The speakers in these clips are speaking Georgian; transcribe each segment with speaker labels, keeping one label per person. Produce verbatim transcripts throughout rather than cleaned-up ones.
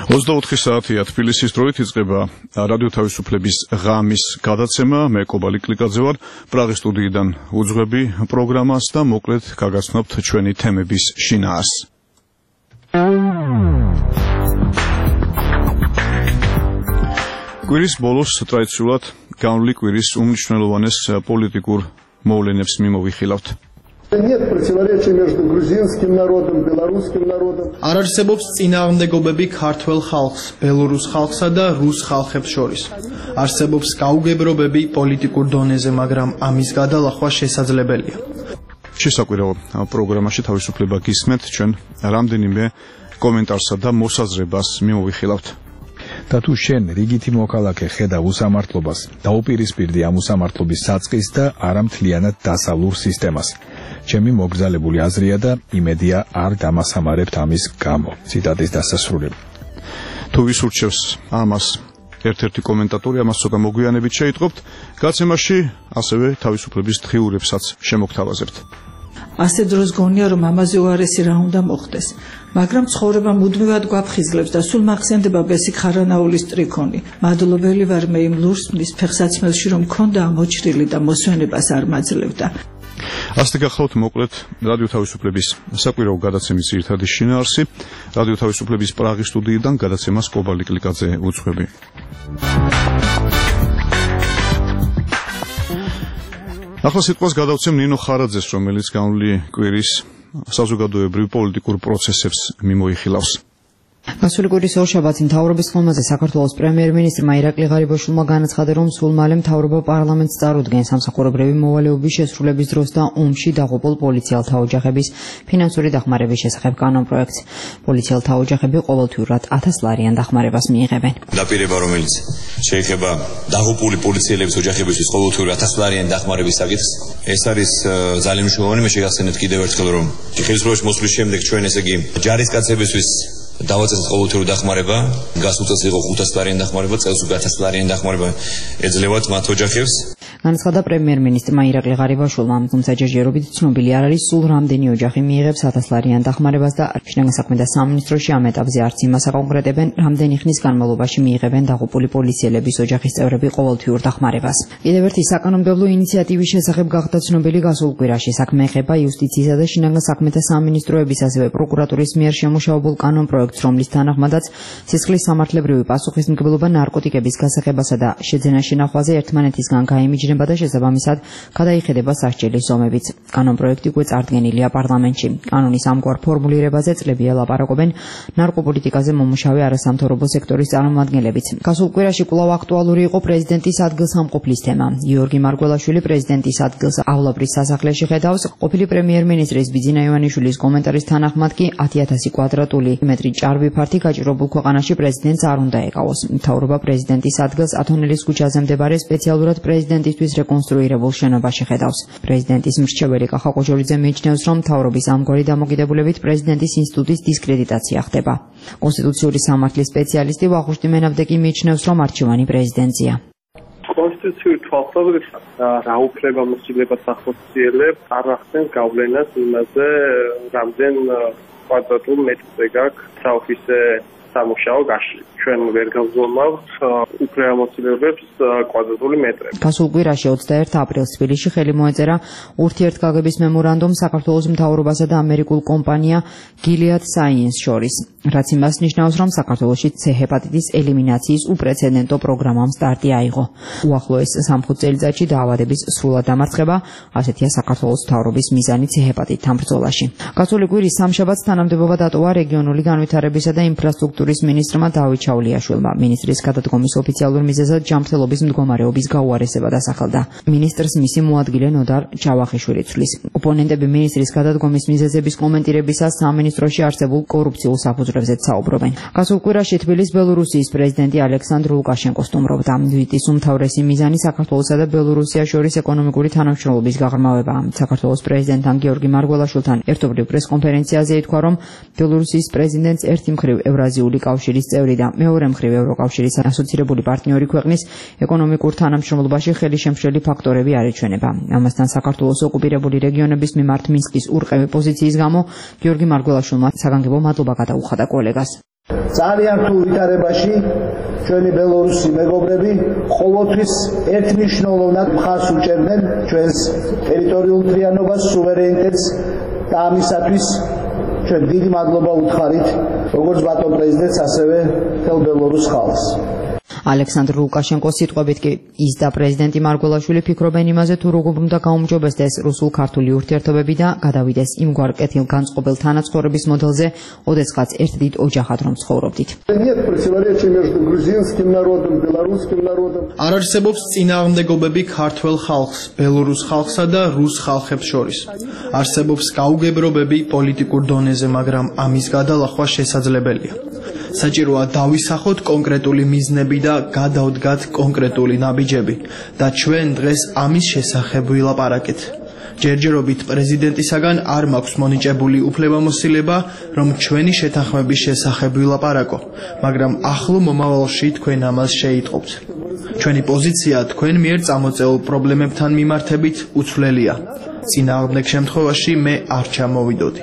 Speaker 1: ოცდაოთხი საათია თბილისის დროით იწყება რადიო თავისუფლების ღამის გადაცემა. მე კობალი კლიკაძე ვარ. პრაღის სტუდიიდან უძღვები პროგრამას და მოკლედ გაგაცნობთ ჩვენი თემების შინაარს. კვირის ბოლოს ტრადიციულად განვლილი კვირის უმნიშვნელოვანეს პოლიტიკურ მოვლენებს მიმოვიხილავთ.
Speaker 2: Нет противоречия между грузинским народом, белорусским народом.
Speaker 3: არ არსებობს წინააღმდეგობები ქართველ ხალხს, ბელორუს ხალხსა და რუს ხალხებს შორის. არსებობს გაუგებრობები პოლიტიკურ დონეზე, მაგრამ ამის გადალახვა შესაძლებელია.
Speaker 1: შესაკვირველ პროგრამაში თავისუფლება გისმენთ, ჩვენ რამდენიმე კომენტარსა და მოსაზრებას მიმოვიხილავთ.
Speaker 4: და თუ შენ რიგითი მოქალაქე ხედავ უსამართლობას, დაუპირისპირდი ამ უსამართლობის საწყის და არამთლიანად დასავლურ სისტემას. ჩემი მოგზალებული აზრია და იმედია არ დამასამარებთ ამის გამო. ციტატის დასასრული.
Speaker 1: თუ ვის ურჩევს ამას ერთ-ერთი კომენტატორი, ამას ცოტა მოგვიანებით შეიტყობთ. გაცემაში ასევე თავისუფლების დღიურებსაც შემოგთავაზებთ.
Speaker 5: ასე დროს გონია, რომ ამაზე უარესი რა უნდა მოხდეს, მაგრამ ცხოვრება მუდმივად გვაფხიზლებს და სულ მახსენდება ბესიკ ხარანაულის ტრიქონი. მადლობელი ვარ მე იმ ლურსმნის ფეხსაცმელში, რომ მქონდა ამოჭრილი და მოსვენებას არ მაძლევდა.
Speaker 1: ასეთი გახლავთ მოკლედ რადიო თავისუფლების საკვირაო გადაცემის ძირითადი შინაარსი. რადიო თავისუფლების პრაღის სტუდიიდან გადაცემას კობალი კლიკაძე უძღვები. ახლა სიტყვას გადავცემ ნინო ხარაძეს, რომელიც განვლილი კვირის საზოგადოებრივ პოლიტიკურ პროცესებს მიმოიხილავს.
Speaker 6: გასული კვირის ორშაბათს მთავრობის ხომაზე საქართველოს პრემიერ-მინისტრმა ირაკლი ღარიბაშვილმა განაცხადა, რომ სულ მალე მთავრობა პარლამენტს წარუდგენს სამსახურებრივი მოვალეობის შესრულების დროს და ომში დაღუპულ პოლიციელთა ოჯახების ფინანსური დახმარების შესახებ კანონპროექტს. პოლიციელთა ოჯახები ყოველთვიურად ათას ლარიან დახმარებას მიიღებენ.
Speaker 7: დაპირება, რომელიც შეეხება დაღუპული პოლიციელების ოჯახებისთვის ყოველთვიურად ათას ლარიან დახმარების საკითხს, ეს არის ძალიან მნიშვნელოვანი. მე შეგახსენებთ კიდევ ერთხელ, რომ ხელისუფლებაში მოსვლის შემდეგ ჩვენ ესე იგი ჯარისკაცებისთვის დავაწესეთ ყოველთვიურ დახმარება, გასულ წელს იყო ხუთას ლარიან დახმარება, წელს უკვე ათას ლარიან დახმარება ეძლევათ მათ ოჯახებს.
Speaker 6: განაცხადა პრემიერ-მინისტრმა ირაკლი ღარიბაშვილმა, თუმცა ჯერჯერობით ცნობილი არ არის, სულ რამდენი ოჯახი მიიღებს ათას ლარიან დახმარებას და შინაგან საქმეთა სამინისტროში ამ ეტაპზე არც იმას აკონკრეტებენ, რამდენი ხნის განმავლობაში მიიღებენ დაღუპული პოლიციელების ოჯახის წევრები ყოველთვიურ დახმარებას. კიდევ ერთი საკანონმდებლო ინიციატივის შესახებ გახდა ცნობილი გასულ კვირაში. საქმე ეხება იუსტიციისა და შინაგან საქმეთა სამინისტროების, ასევე პროკურატურის მიერ შემუშავებულ კანონპროექტს, რომლის თანახმადაც სისხლის სამართლებრივი პასუხისმგებლობა ნარკოტიკების გასაღებასა და შეძენა-შენახვაზე ერთმანეთისგან გაიმიჯნება და შესაბამისად გადაიხედება სასჯელის ზომებიც. კანონპროექტი უკვე წარდგენილია პარლამენტში. კანონის ამგვარ ფორმულირებაზე წლები ელაპარაკობენ ნარკოპოლიტიკაზე მომუშავე არასამთავრობო სექტორის წარმომადგენლებიც. გასულ კვირაში კვლავ აქტუალური იყო პრეზიდენტის ადგილსამყოფლის თემა. გიორგი მარგველაშვილი პრეზიდენტის ადგილს ავლაბრის სასახლეში ხედავს. ყოფილი პრემიერ-მინისტრის ბიძინა ივანიშვილის კომენტარის თანახმად კი ათი ათასი კვადრატული მეტრი ჭარბი ფართი გაჭირებულ ქვეყანაში პრეზიდენტს არ უნდა ეკავოს. მთავრობა პრეზიდენტის ადგილს ათონელის ქუჩაზე მდებარე სპეციალურად პრეზიდენტისთვის რეკონსტრუირებულ შენობაში ხედავს. პრეზიდენტის მრჩეველი კახა ყოჟორიძე მიიჩნევს, რომ მთავრობის ამგვარი დამოკიდებულებით პრეზიდენტის ინსტიტუტის დისკრედიტაცია ხდება. კონსტიტუციური სამართლის სპეციალისტი ვახუშტი მენაბდეკი მიიჩნევს, რომ არჩევანი პრეზიდენტია.
Speaker 8: კონსტიტუციური თვალსაზრისით რა უფლება მოსილებას ახორციელებს, არ ახდენს გავლენას იმაზე, რამდენ კვადრატულ მეტრზე გაქვს საოფისე სამუშაო გაშლი. ჩვენ ვერ გავზომავთ უფლებამოსილებებს კვადრატული მეტრები.
Speaker 6: გასულ კვირაში ოცდაერთი აპრილს თბილისში ხელი მოეწერა ურთიერთგაგების მემორანდუმ საქართველოს მთავრობასა და ამერიკულ კომპანია Gilead Sciences შორის, რაც იმას ნიშნავს, რომ საქართველოში C ჰეპატიტის ელიმინაციის უპრეცედენტო პროგრამამ სტარტი აიღო. უახლოეს სამხუთ წელიწადში დაავადების სრულად დამარცხება, ასეთია საქართველოს მთავრობის მიზანი C ჰეპატიტთან ბრძოლაში. გასული კვირის სამშაბათს თანამდებობა დატოვა რეგიონული განვითარებისა და ინფრასტრუქტურის მინისტრმა დავით ჩაულიაშვილმა. მინისტრის გადადგომის ოფიციალურ მიზეზად ჯანმრთელობის მდგომარეობის გაუარესება დასახელდა. მინისტრს მისი მოადგილე ნოდარ ჩავახიშვილი ცვლის. ოპონენტები მინისტრის გადადგომის მიზეზების კომენტირებისას სამინისტროში არსებულ კორუფციულ საფუძვლებზეც საუბრობენ. გასულ კვირაში თბილისის ბელორუსიის პრეზიდენტი ალექსანდრ ლუკაშენკო სტუმრობდა. ვიზიტის უმთავრესი მიზანი საქართველოსა და ბელორუსიას შორის ეკონომიკური თანამშრომლობის გაღრმავებაა. საქართველოს პრეზიდენტთან გიორგი მარგველაშვილთან ერთობლივ პრესკონფერენციაზე ითქვა, რომ ბელორუსიის პრეზიდენტს ერთი მხრივ ევრაზიული კავშირის წევრი და მეორე მხრივ ევროკავშირის ასოცირებული პარტნიორი ქვეყნის ეკონომიკურ თანამშრომლობაში ხელისშემშლელი ფაქტორები არ ეჩვენება. ამასთან საქართველოს ოკუპირებული რეგიონების მიმართ მინსკის ურყევი პოზიციის გამო გიორგი მარგველაშვილმა საგანგებო მადლობა გადაუხადა კოლეგას.
Speaker 9: ძალიან რთულ ვითარებაში ჩვენი ბელორუსი მეგობრები ყოველთვის ერთმნიშვნელოვნად მხარს უჭერდნენ ჩვენს ტერიტორიულ მთლიანობას, სუვერენიტეტს და ამისათვის ჩვენ დიდი მადლობა უთხარით როგორც ბატონ პრეზიდენტს, ასევე მთელ ბელორუს ხალხს.
Speaker 6: ალექსანდრ ლუკაშენკოს სიტყვებით კი ის და პრეზიდენტი მარგველაშვილი ფიქრობენ იმაზე, თუ როგორ უნდა გაუმჯობესდეს რუსულ-ქართული ურთიერთობები და გადავიდეს იმგვარ კეთილგანწყობილ თანაცხოვრების მოდელზე, ოდესღაც ერთ დიდ ოჯახად რომ ცხოვრობდით.
Speaker 3: არ არსებობს წინააღმდეგობები ქართველ ხალხს, ბელორუს ხალხსა და რუს ხალხებს შორის. არსებობს გაუგებრობები პოლიტიკურ დონეზე, მაგრამ ამის გადალახვა შესაძლებელია. საჭიროა დავისახოთ კონკრეტული მიზნები და გადავდგათ კონკრეტული ნაბიჯები და ჩვენ დღეს ამის შესახებ ვილაპარაკეთ. ჯერჯერობით პრეზიდენტისაგან არ მაქვს მონიჭებული უფლებამოსილება, რომ ჩვენი შეთანხმების შესახებ ვილაპარაკო, მაგრამ ახლო მომავალში თქვენ ამას შეიტყობთ. ჩვენი პოზიცია თქვენ მიერ წამოწეულ პრობლემებთან მიმართებით უცვლელია. წინააღმდეგ შემთხვევაში მე არ ჩამოვიდოდი.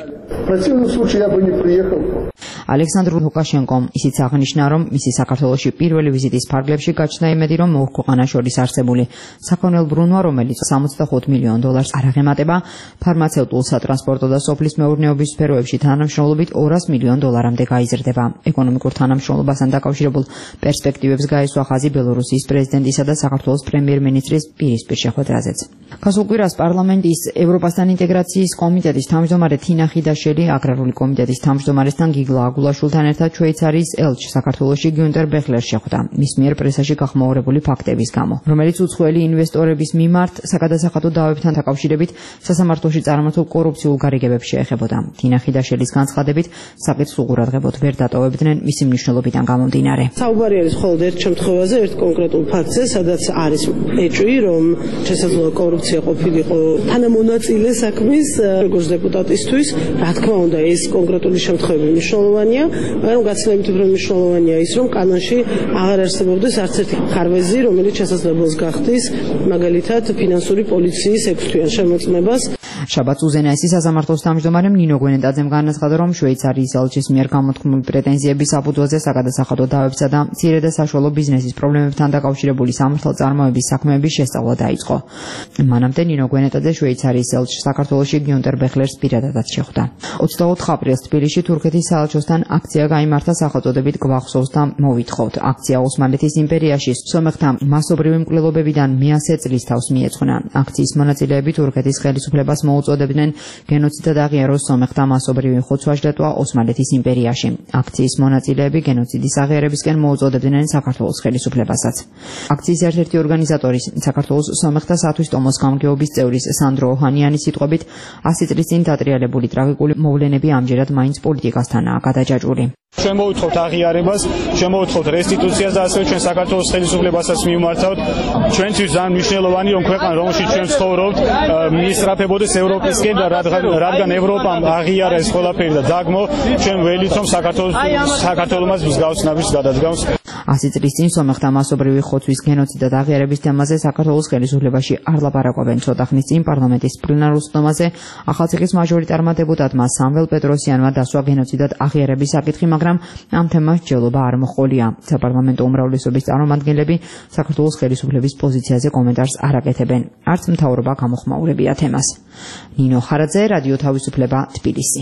Speaker 3: ალექსანდრ ლუკაშენკომ ისიც აღნიშნა, რომ მისი საქართველოში პირველი ვიზიტის ფარგლებში გაჩნდა იმედი, რომ ორ ქვეყანას შორის არსებული საქონელ ბრუნვა, რომელიც სამოცდახუთ მილიონ დოლარს არ აღემატება, ფარმაცევტულ, სატრანსპორტო და სოფლის მეურნეობის სფეროებში თანამშრომლობით ორასი მილიონ დოლარამდე გაიზრდება. ეკონომიკურ თანამშრომლობასთან დაკავშირებულ პერსპექტივებს გაესვა ხაზი ბელორუსიის პრეზიდენტისა და საქართველოს პრემიერ-მინისტრის პირისპირ შეხვედრაზეც. გასულ კვირას პარლამენტის ევროპასთან ინტეგრაციის კომიტეტის თავმჯდომარე თინა ხიდაშელი, აგრარული კომიტეტის თავმჯდომარესთან გიგლა აგულაშვილთან ერთად შვეიცარიის ელჩ საქართველოში გიუნტერ ბეხლერს შეხვდა მის მიერ პრესაში გახმაურებული ფაქტების გამო, რომელიც უცხოელი ინვესტორების მიმართ საგადასახადო დავებთან დაკავშირებით სასამართლოში წარმართულ კორუფციულ გარიგებებს შეეხებოდა. თინა ხიდაშელის განცხადებით, საკითხს უყურადღებოდ ვერ დატოვებდნენ მისი მნიშვნელობიდან გამომდინარე.
Speaker 10: საუბარი არის მხოლოდ ერთ შემთხვევაზე, ერთ კონკრეტულ ფაქტზე, სადაც არის ეჭვი, რომ შესაძლოა კორუფცია ყოფილიყო თანამონაწილე საქმის როგორც დეპუტატისთვის. რა თქმა უნდა, ეს კონკრეტული შემთხვევები მნიშვნელოვანია, მაგრამ გაცილებით უფრო მნიშვნელოვანია ის, რომ კანონში აღარ არსებობდეს არც ერთი ხარვეზი, რომელიც შესაძლებელს გახდის მაგალითად ფინანსური პოლიციის ექვსთვიან შემოწმებას.
Speaker 6: შაბათს უზენაესი სასამართლოს თავმჯდომარემ ნინო გვენეტაძემ განაცხადა, რომ შვეიცარიის ელჩის მიერ გამოთქმული პრეტენზიების საფუძველზე საგადასახადო დავებსა და მცირე და საშუალო ბიზნესის პრობლემებთან დაკავშირებული სამართალწარმოების საქმეების შესწავლა დაიწყო. მანამდე ნინო გვენეტაძე შვეიცარიის ელჩს საქართველოში გიუნტერ ბეხლერს პირადადაც შეხვდა. ოცდაოთხ აპრილს თბილისში თურქეთის საელჩოსთან აქცია გაიმართა სახელწოდებით გვახსოვს და მოვითხოვთ. აქცია ოსმალეთის იმპერიაში სომეხთა მასობრივი მკვლელობებიდან მეასე წლის თავს მიეძღვნა. აქციის მონაწილეები თურქეთის ხელისუფლებას მოუწოდებდნენ გენოციდად აღიაროს სომეხთა მასობრივი ხოცვა-ჟლეტვა ოსმალეთის იმპერიაში. აქციის მონაწილეები გენოციდის აღიარებისკენ მოუწოდებდნენ საქართველოს ხელისუფლებასაც. აქციის ერთ-ერთი ორგანიზატორის, საქართველოს სომეხთა სათვისტომოს გამგეობის წევრის სანდრო ოჰანიანის სიტყვებით, ასი წლის წინ დატრიალებული ტრაგიკული მოვლენები ამჯერად მაინც პოლიტიკასთანაა გადაჯაჭვული.
Speaker 11: ჩვენ მოვითხოვთ აღიარებას, ჩვენ მოვითხოვთ რესტიტუციას და ასევე ჩვენ საქართველოს ხელისუფლებასაც მივმართავთ. ჩვენთვის ძალიან მნიშვნელოვანი რომ ქვეყანა რომელშიც ჩვენ ცხოვრობთ მისწრაფებოდეს ევროპისკენ და რადგან ევროპამ აღიარა ეს ყველაფერი და დაგმო, ჩვენ ველით რომ საქართველოს საქართველოს მსგავს ნაბიჯს გადადგამს.
Speaker 6: ასი წლის წინ სომეხთა მასობრივი ხოცვის გენოციდად აღიარების თემაზე საქართველოს ხელისუფლებაში არ ლაპარაკობენ. ცოტა ხნის წინ პარლამენტის პლენარულ სხდომაზე ახალციხის მაჟორიტარმა დეპუტატმა სამվել პეტროსიანმა დასვა გენოციდად აღიარების საკითხი, მაგრამ ამ თემას ჯელობა არ მოჰყოლია. საპარლამენტო უმრავლესობის წარმომადგენლები საქართველოს ხელისუფლების პოზიციაზე კომენტარს არ აკეთებენ. არც მთავრობა გამოხმაურებია თემას. ნინო ხარაძე, რადიო თავისუფლება, თბილისი.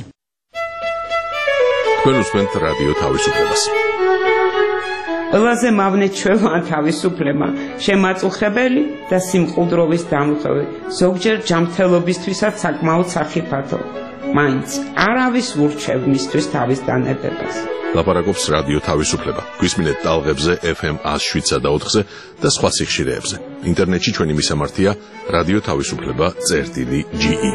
Speaker 12: თქვენ უსმენთ რადიო თავისუფლებას.
Speaker 13: ყველაზე მავნე ჩვევა თავისუფლება, შემაწუხებელი და სიმყუდროვის დამხები, ზოგჯერ ჯანმრთელობისთვისაც საკმაოდ სახიფათო. მაინც არავის ურჩევ მისთვის თავის დანებებას.
Speaker 12: ლაპარაკობს რადიო თავისუფლება. გვისმინეთ ტალღებზე ეფ ემ ათს შვიდსა და ოთხზე და სხვა სიხშირეებზე. ინტერნეტში ჩვენი მისამართია რადიო თავისუფლება წერტილი ჯი ი.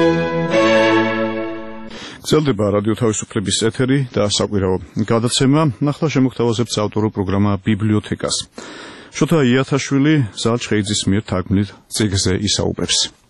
Speaker 1: გრძელდება რადიო თავისუფლების ეთერი და საკვირაო გადაცემა. ნახლა შემოგთავაზებთ ავტორულ პროგრამა ბიბლიოთეკას. შოთა იათაშვილი ზალ ჩხეიძის მიერ თარგმნილ წიგნზე ისაუბრებს.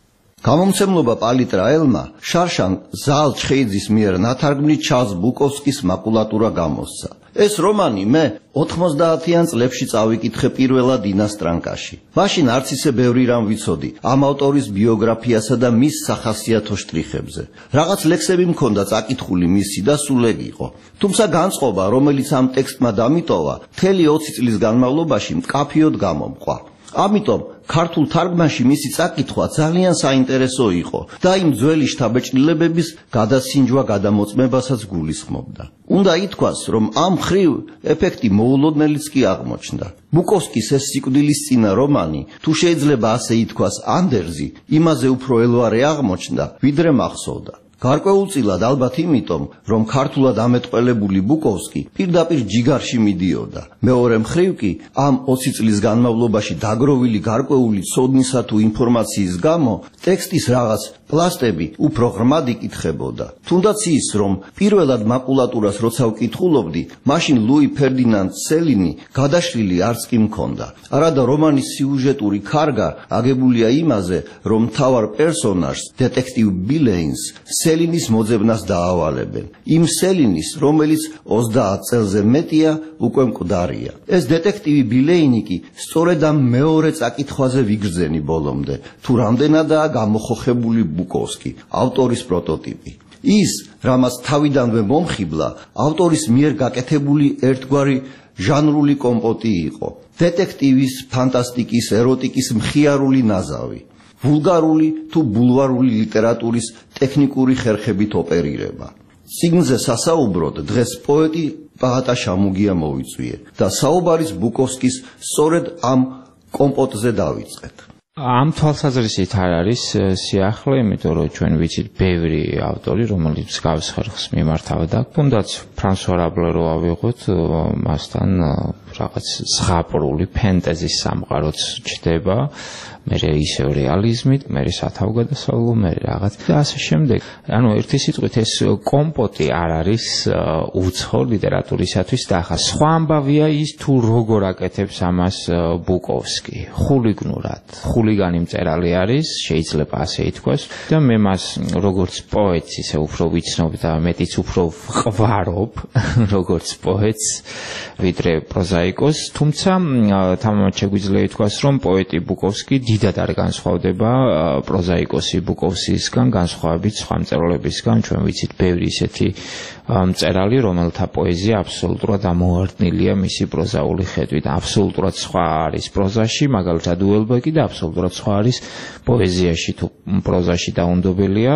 Speaker 14: გამომცემლობა პალიტრაელმა შარშან ზალ ჩხეიძის მიერ ნათარგმნი ჩარლზ ბუკოვსკის მაკულატურა გამოსცა. ეს რომანი მე ოთხმოცდაათიან წლებში წავიკითხე პირველად ინასტრანკაში. მაშინ არც ისე ბევრი რამ ვიცოდი ამ ავტორის ბიოგრაფიასა და მის სახასიათო შტრიხებზე. რაღაც ლექსები მქონდა წაკითხული მისი და სულ ეგ იყო. თუმცა განწყობა, რომელიც ამ ტექსტმა დამიტოვა, მთელი ოცი წლის განმავლობაში მკაფიოდ გამომყვა. ამიტომ ქართულ თარგმანში მისი წაკითხვა ძალიან საინტერესო იყო და იმ ძველი შთაბეჭდილებების გადასინჯვა გადამოწმებასაც გულისხმობდა. უნდა ითქვას, რომ ამ ხრივ ეფექტი მოულოდნელიც კი აღმოჩნდა. ბუკოვსკის ეს სიკვდილისწინა რომანი, თუ შეიძლება ასე ითქვას, ანდერძი, იმაზე უფრო ელვარე აღმოჩნდა, ვიდრე მახსოვდა. გარკვეულწილად ალბათ იმიტომ, რომ ქართულად ამეტყველებული ბუკოვსკი პირდაპირ ჯიგარში მიდიოდა. მეორე მხრივ კი ამ ოცი წლის განმავლობაში დაგროვილი გარკვეული ცოდნისა თუ ინფორმაციის გამო ტექსტის რაღაც პლასტები უფრო ღრმად იკითხებოდა. თუნდაც ის, რომ პირველად მაკულატურას როცა ვკითხულობდი, მაშინ ლუი ფერდინანდ სელინი გადაშლილი არც კი მქონდა. არადა რომანის სიუჟეტური ქარგა აგებულია იმაზე, რომ მთავარ პერსონაჟს, დეტექტივ ბილეინს, სელინის მოძებნას დაავალებენ. იმ სელინის, რომელიც ოცდაათ წელზე მეტია, უკვე მკვდარია. ეს დეტექტივი ბილეინი კი სწორედ ამ მეორე წაკითხვაზე ვიგრძენი ბოლომდე, თუ რამდენადაა გამოხოხებული ბუკოვსკი, ავტორის პროტოტიპი. ის, რამაც თავიდანვე მომხიბლა, ავტორის მიერ გაკეთებული ერთგვარი ჟანრული კომპოტი იყო. დეტექტივის, ფანტასტიკის, ეროტიკის მხიარული ნაზავი. ვულგარული თუ ბულვარული ლიტერატურის ტექნიკური ხერხებით ოპერირება. წიგნზე სასაუბროდ დღეს პოეტი პაატა შამუგია მოვიწვიე და საუბარის ბუკოვსკის სწორედ ამ კომპოტზე დავიწყეთ.
Speaker 15: ამ თვალსაზრისით არ არის სიახლე, იმიტომ რომ ჩვენ ვიცით ბევრი ავტორი, რომელიც გავს ხერხს მიმართავდა. თუნდაც ფრანსუა რაბლე რო ავიღოთ, მასთან რაღაც ზღაპრული ფენტეზის სამყაროც ჩდება, მერე ისევ რეალიზმით, მერე სათავგადასავლო, მერე რაღაც და ასე შემდეგ. ანუ ერთი სიტყვით ეს კომპოტი არ არის უცხო ლიტერატურისათვის და ახლა სხვა ამბავია ის თუ როგორ აკეთებს ამას ბუკოვსკი. ხულიგნურად, ხულიგანი მწერალი არის, შეიძლება ასე ითქვას და მე მას როგორც პოეტს ისე უფრო ვიცნობ და მეტიც უფრო ვყვარობ როგორც პოეტს, ვიდრე პროზაიკოს, თუმცა თამამად შეგვიძლია ითქვას, რომ პოეტი ბუკოვსკი დიდად არ განსხვავდება პროზაიკოსი ბუკოვსკისგან, განსხვავებით სხვა მწერლებისგან. ჩვენ ვიცით ბევრი ისეთი მწერალი, რომელთა პოეზია აბსოლუტურად ამოვარდნილია მისი პროზაული ხედვით. აბსოლუტურად სხვა არის პროზაში, მაგალითად უელბეკი და აბსოლუტურად სხვა არის პოეზიაში. თუ პროზაში დაუნდობელია,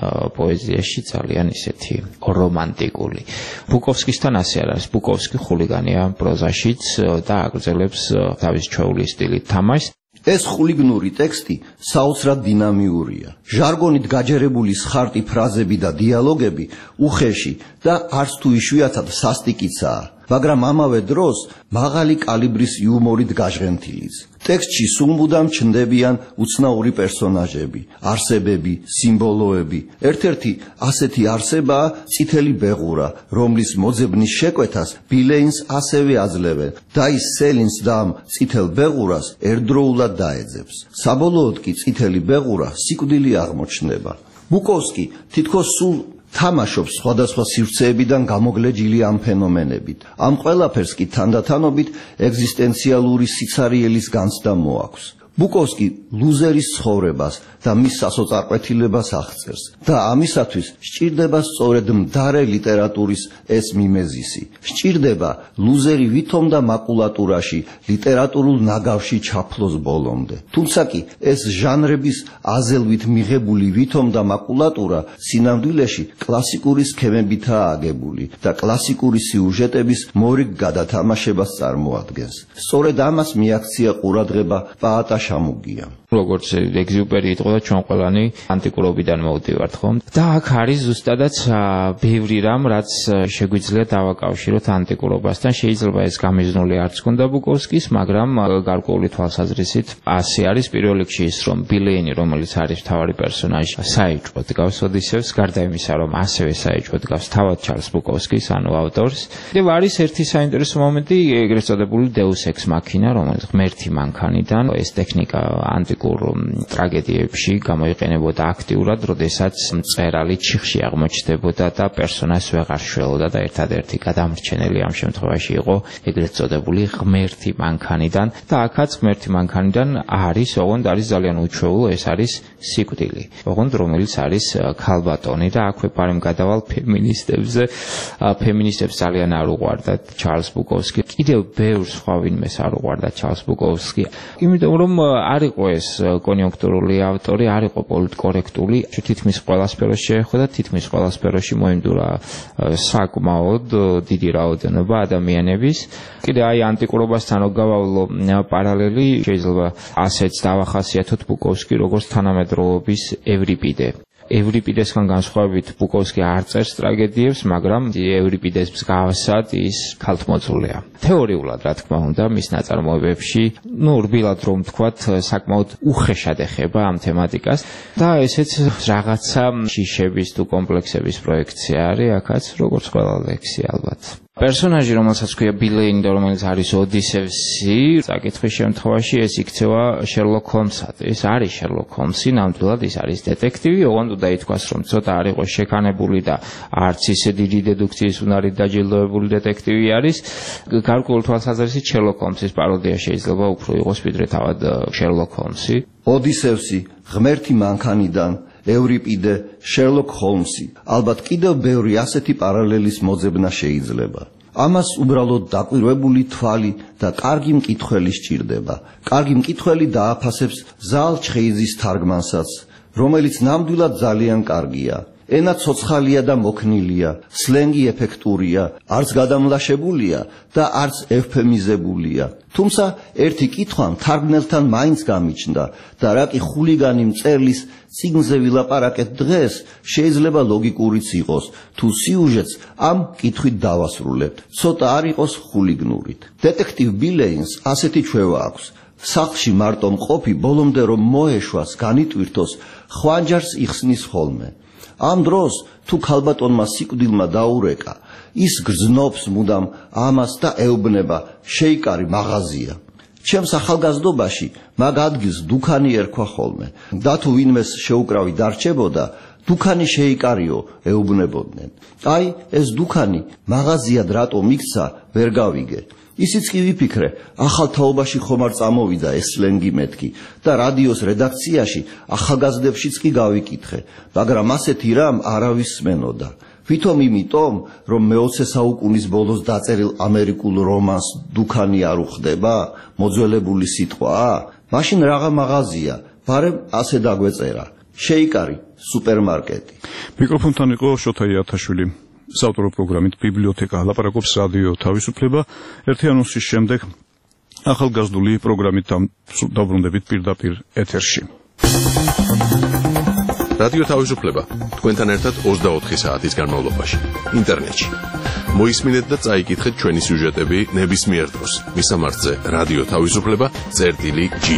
Speaker 15: პოეზიაში ძალიან ისეთი რომანტიკული. ბუკოვსკისთან ასე არ არის. ბუკოვსკი ხულიგანია პროზაშიც და აგრძელებს თავის ჩვეული სტილით თამაშს.
Speaker 14: ეს ხულიგნური ტექსტი საოცრად დინამიურია. ჟარგონით გაჯერებული სხარტი ფრაზები და დიალოგები უხეში და არც თუ იშვიათად სასტიკიცაა, მაგრამ ამავე დროს მაღალი კალიბრის იუმორით გაჟღენთილიც. ტექსტში სულ მუდამ ჩნდებიან უცნაური პერსონაჟები, არსებები, სიმბოლოები. ერთ-ერთი ასეთი არსებაა წითელი ბეღურა, რომლის მოძებნის შეკვეთას ბილეინს ასევე აძლევენ და ის სელინს და ამ წითელ ბეღურას ერთდროულად დაეძებს. საბოლოოდ კი წითელი ბეღურა სიკვდილი აღმოჩნდება. ბუკოვსკი თითქოს სულ თამაშობს სხვადასხვა სივრცეებიდან გამოგლეჯილი ამ ფენომენებით. ამ ყველაფერს კი თანდათანობით ეგზისტენციალური სიცარიელის განცდა მოაქვს. ბუკოვსკი ლუზერის ცხოვრებას და მის სასოწარკვეთილებას აღწერს და ამისათვის სჭირდება სწორედ მდარე ლიტერატურის ეს მიმეზისი. სჭირდება ლუზერი ვითომ და მაკულატურაში ლიტერატურულ ნაგავში ჩაფლოს ბოლომდე. თუმცა კი ეს ჟანრების აზელვით მიღებული ვითომ და მაკულატურა სინამდვილეში კლასიკური სქემებითაა აგებული და კლასიკური სიუჟეტების მორიგ გადათამაშებას წარმოადგენს. სწორედ ამას მიაქცია ყურადღება პაატა შამუგიამ.
Speaker 15: როგორც ეგზიუპერი იტყოდა, ჩვენ ყველანი ანტიკურობიდან მოვდივართ, ხომ? და აქ არის ზუსტადაც ბევრი რამ, რაც შეგვიძლია დავაკავშიროთ ანტიკურობასთან. შეიძლება ეს გამიზნული არც ქონდა ბუკოვსკის, მაგრამ გარკვეული თვალსაზრისით ასე არის. პირველ რიგში ის, რომ ბილეინი, რომელიც არის მთავარი პერსონაჟი, საეჭვოდ გავს ოდისევს, გარდა იმისა, რომ ასევე საეჭვოდ გავს თავად ჩარლზ ბუკოვსკის, ანუ ავტორს. და არის ერთი საინტერესო მომენტი, ეგრეთ წოდებული დეუს ექს მაქინა, რომელიც ღმერთი მანქანიდან ეს ტექნიკა ანტიკ ტრაგიკულ ტრაგედიებში გამოიყენებოდა აქტიურად, როდესაც მწერალი ჩიხში აღმოჩნდებოდა და პერსონაჟს ვეღარ შველოდა და ერთადერთი გადამრჩენელი ამ შემთხვევაში იყო ეგრეთ წოდებული ღმერთი მანქანიდან და აქაც ღმერთი მანქანიდან არის, ოღონდ არის ძალიან უჩვეულო, ეს არის სიკვდილი. ოღონდ რომელიც არის ქალბატონი და აქვე პარემ გადავალ ფემინისტებზე. ფემინისტებს ძალიან არ უყვარდათ ჩარლზ ბუკოვსკი. კიდევ ბევრ სხვა ვინმეს არ უყვარდათ ჩარლზ ბუკოვსკი. იმიტომ რომ არ იყო ეს კონიუნქტურული ავტორი, არ იყო პოლიტკორექტული, თითქმის ყველა სფეროში შეეხოდა, თითქმის ყველა სფეროში მოიმდურა საკმაოდ დიდი რაოდენობა ადამიანების. კიდე აი ანტიკურობასთან გავავლო პარალელი, შეიძლება ასეც დავახასიათოთ ბუკოვსკი როგორც თანამედროვეობის ევრიპიდე. ევრიპიდესგან განსხვავებით ბუკოვსკი არ წერს ტრაგედიებს, მაგრამ ევრიპიდეს მსგავსად ის ქალთმოძულია. თეორიულად, რა თქმა უნდა, მის ნაწარმოებებში, ну, რბილად რომ ვთქვათ, საკმაოდ უხეშად ეხება ამ თემატიკას და ესეც რაღაცა შიშების თუ კომპლექსების პროექცია არის, აქაც როგორც ყველა ლექსი ალბათ. პერსონაჟი, რომელსაც ქვია ბილეინი და რომელიც არის ოდისევსი, საკითხის შემთხვევაში ეს იქცევა შერლოკ ჰოლმსად. ეს არის შერლოკ ჰოლმსი, ნამდვილად ის არის დეტექტივი, ოღონდ უნდა ითქვას, რომ ცოტა არ იყო შექანებული და არც ისე დიდი დედუქციის უნარით დაჯილდოებული დეტექტივი არის. გარკვეული თვალსაზრისით შერლოკ ჰოლმსის პაროდია შეიძლება უფრო იყოს ვიდრე თავად შერლოკ ჰოლმსი.
Speaker 14: ოდისევსი, ღმერთი მანქანიდან, ევრიპიდე, შერლოკ ჰოლმსი. ალბათ კიდევ ბევრი ასეთი პარალელის მოძებნა შეიძლება. ამას უბრალოდ დაკვირვებული თვალი და კარგი მკითხველი სჭირდება. კარგი მკითხველი დააფასებს ზალ ჩხეიძის თარგმანსაც, რომელიც ნამდვილად ძალიან კარგია. ენა ცოცხალია და მოქნილია, სლენგი ეფექტურია, არც გადამლაშებულია და არც ევფემიზებულია. თუმცა ერთი კითხვა მთარგმნელთან მაინც გამიჩნდა და რაკი ხულიგანი მწერლის წიგნზე ვილაპარაკეთ დღეს, შეიძლება ლოგიკურიც იყოს, თუ სიუჟეტს ამ კითხვით დავასრულებთ, ცოტა არ იყოს ხულიგნურით. დეტექტივ ბილეინს ასეთი ჩვევა აქვს. სახლში მარტო მყოფი ბოლომდე რომ მოეშვას, განიტვირთოს, ხვანჯარს იხსნის ხოლმე. ამ დროს თუ ქალბატონმა სიკვდილმა დაურეკა, ის გრძნობს მუდამ ამას და ეუბნება, შეიკარი მაღაზია. ჩემს ახალგაზრდობაში მაგ ადგილს დუქანი ერქვა ხოლმე და თუ ვინმეს შეუკრავი დარჩებოდა, დუქანი შეიკარიო ეუბნებოდნენ. აი ეს დუქანი მაღაზიად რატომ იქცა, ვერ გავიგე. ისიც კი ვიფიქრე, ახალ თაობაში ხომ არ წამოვიდა ეს სლენგი მეთქი და რადიოს რედაქციაში ახალგაზრდებშიც კი გავიკითხე, მაგრამ ასეთი რამ არავის სმენოდა. თვითონ იმიტომ, რომ მეოცე საუკუნის ბოლოს დაწერილ ამერიკულ რომანს დუქანი არ უხდება, მოძველებული სიტყვაა, მაშინ რაღა მაღაზია, ბარემ ასე დაგვეწერა. შეიკარი სუპერმარკეტი.
Speaker 1: მიკროფონთან იყო შოთა იათაშვილი. საავტორო პროგრამით ბიბლიოთეკა ლაპარაკობს რადიო თავისუფლება. ერთი ანონსის შემდეგ ახალგაზრდული პროგრამით დავბრუნდებით პირდაპირ ეთერში.
Speaker 12: რადიო თავისუფლება თქვენთან ერთად ოცდაოთხი საათის განმავლობაში ინტერნეტში. მოისმინეთ და წაიკითხეთ ჩვენი სიუჟეტები ნებისმიერ დროს. მისამართზე რადიო თავისუფლება წერტილი ჯი.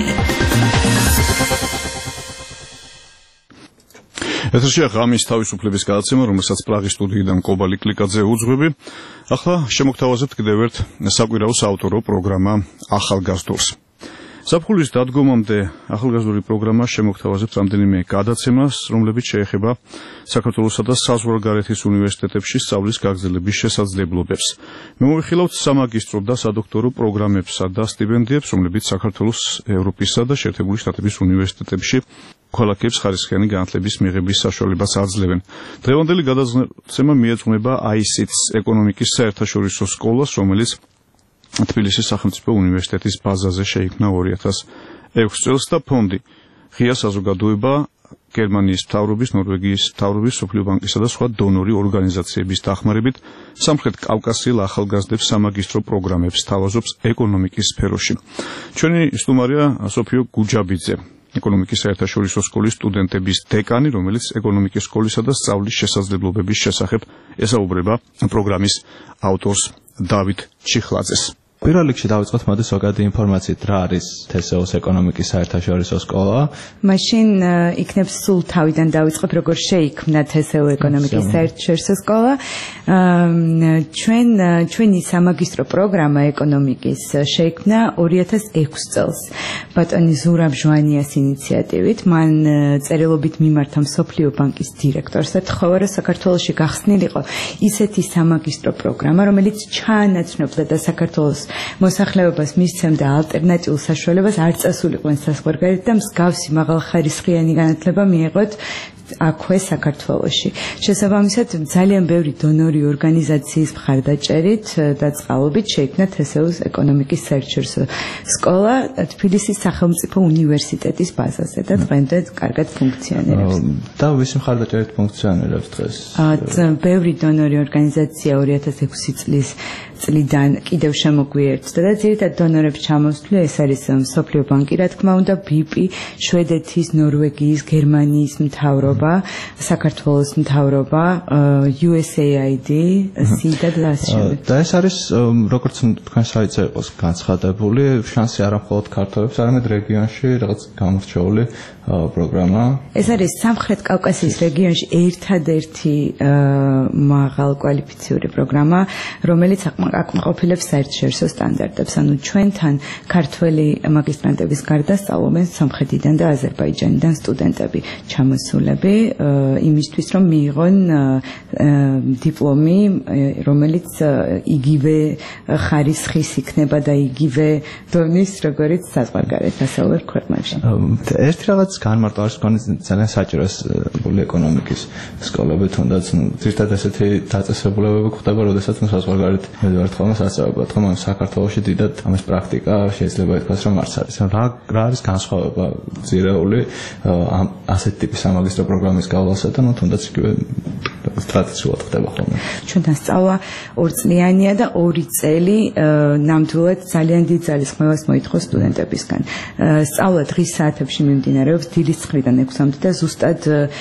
Speaker 1: ეთერშია ღამის თავისუფლების გადაცემა, რომელსაც პრაღის სტუდიიდან კობალი კლიკაძე უძღვები. ახლა შემოგთავაზებთ კიდევ ერთ საკვირაო საავტორო პროგრამა ახალგაზრდულს. საფხულის დადგომამდე ახალგაზრდული პროგრამა შემოგთავაზებთ რამდენიმე გადაცემას, რომლებიც შეეხება საქართველოსა და საზღვარგარეთის უნივერსიტეტებში სწავლის გაგრძელების შესაძლებლობებს. მოვიხილავთ სამაგისტრო და სადოქტორო პროგრამებსა და სტიპენდიებს, რომლებიც საქართველოს, ევროპისა და შეერთებული შტატების უნივერსიტეტებში ქალაქებს ხარისხიანი განათლების მიღების საშუალებას აძლევენ. დღევანდელი გადაცემა მიეძღვნება აი ეს ი-ს ეკონომიკის საერთაშორისო სკოლას, რომელიც თბილისის სახელმწიფო უნივერსიტეტის ბაზაზე შეიქმნა ორი ათას ექვსი წელს და ფონდი ღია საზოგადოება გერმანიის მთავრობის, ნორვეგიის მთავრობის, მსოფლიო ბანკისა და სხვა დონორი ორგანიზაციების დახმარებით სამხრეთ კავკასიელ ახალგაზრდებს სამაგისტრო პროგრამებს თავაზობს ეკონომიკის სფეროში. ჩვენი სტუმარია სოფიო გუჯაბიძე, ეკონომიკის საერთაშორისო სკოლის სტუდენტების დეკანი, რომელიც ეკონომიკის სკოლისა და სწავლის შესაძლებლობების შესახებ ესაუბრება პროგრამის ავტორს დავით ჩიხლაძეს.
Speaker 16: პირველ რიგში დავიწყოთ მოდი ზოგადი ინფორმაციით რა არის თე ეს ე-ს ეკონომიკის საერთაშორისო სკოლა.
Speaker 6: მაშინ იქნებ სულ თავიდან დავიწყოთ როგორ შეიქმნა თე ეს ე ეკონომიკის საერთაშორისო სკოლა. ჩვენ ჩვენი სამაგისტრო პროგრამა ეკონომიკის შეიქმნა ორი ათას ექვსი წელს ბატონი ზურაბ ჟვანიას ინიციატივით. მან წერილობით მიმართა მსოფლიო ბანკის დირექტორს და თხოვა რომ საქართველოში გახსნილიყო ისეთი სამაგისტრო პროგრამა რომელიც ჩაანაცვლებდა და საქართველოს მოსახლეობას მისცემდა ალტერნატიულ საშუალებას არ წასულიყვნენ საზღვარგარეთ და მსგავსი მაღალხარისხიანი განათლება მიეღოთ აქვე საქართველოში. შესაბამისად ძალიან ბევრი დონორი ორგანიზაციის მხარდაჭერით და წყალობით შეიქმნა თე ეს ე-ს ეკონომიკის საერთაშორისო სკოლა თბილისის სახელმწიფო უნივერსიტეტის ბაზაზე და დღემდე კარგად ფუნქციონირებს.
Speaker 16: და ვისი მხარდაჭერით ფუნქციონირებს დღეს?
Speaker 6: ბევრი დონორი ორგანიზაცია ორი ათას ექვსი წლის წლიდან კიდევ შემოგვიერთდა და ძირითადად დონორებს ჩამოსვლი ეს არის მსოფლიო ბანკი, რა თქმა უნდა, ბიპი, შვედეთის, ნორვეგიის, გერმანიის მთავრობა, საქართველოს მთავრობა, იუ ეს έი აი დი, სიდა და ასე შემდეგ.
Speaker 16: და ეს არის როგორც თქვენ საიტზე იყოს განცხადებული, შანსი არა მხოლოდ ქართველებს, არამედ რეგიონში რაღაც გამორჩეული პროგრამა.
Speaker 6: ეს არის სამხრეთ კავკასიის რეგიონში ერთადერთი მაღალკვალიფიციური პროგრამა, რომელიც აკმაყოფილებს საერთაშორისო სტანდარტებს. ანუ ჩვენთან ქართველი მაგისტრანტების გარდა სწავლობენ სომხეთიდან და აზერბაიჯანიდან სტუდენტები ჩამოსულები იმისთვის რომ მიიღონ დიპლომი, რომელიც იგივე ხარისხის იქნება და იგივე დონის, როგორც საზღვარგარეთ დასავლეთ ქვეყნებში.
Speaker 16: ერთი რაღაც განმარტო არის გონი ძალიან საჭიროს ეკონომიკის სკოლები, თუნდაც ზუსტად ესეთი დაწესებულებები ხდება, როდესაც საზღვარგარეთ ვართ ხოლმე სასწავლებლად, თქო, საქართველოში დიდად ამის პრაქტიკა შეიძლება ითქვას, რომ არც არის. რა რა არის განსხვავება ძირეული ამ ასეთ ტიპის სამაგისტრო პროგრამის გავლასა და ნუ თუნდაც იგივე ტრადიციულად ხდება ხოლმე.
Speaker 6: ჩვენთან სწავლა ორწლიანია და ორი წელი ნამდვილად ძალიან დიდ ძალისხმევას მოითხოვს სტუდენტებისგან. სწავლა დღის საათებში მიმდინარეობს დილის ცხრიდან ექვსამდე და ზუსტად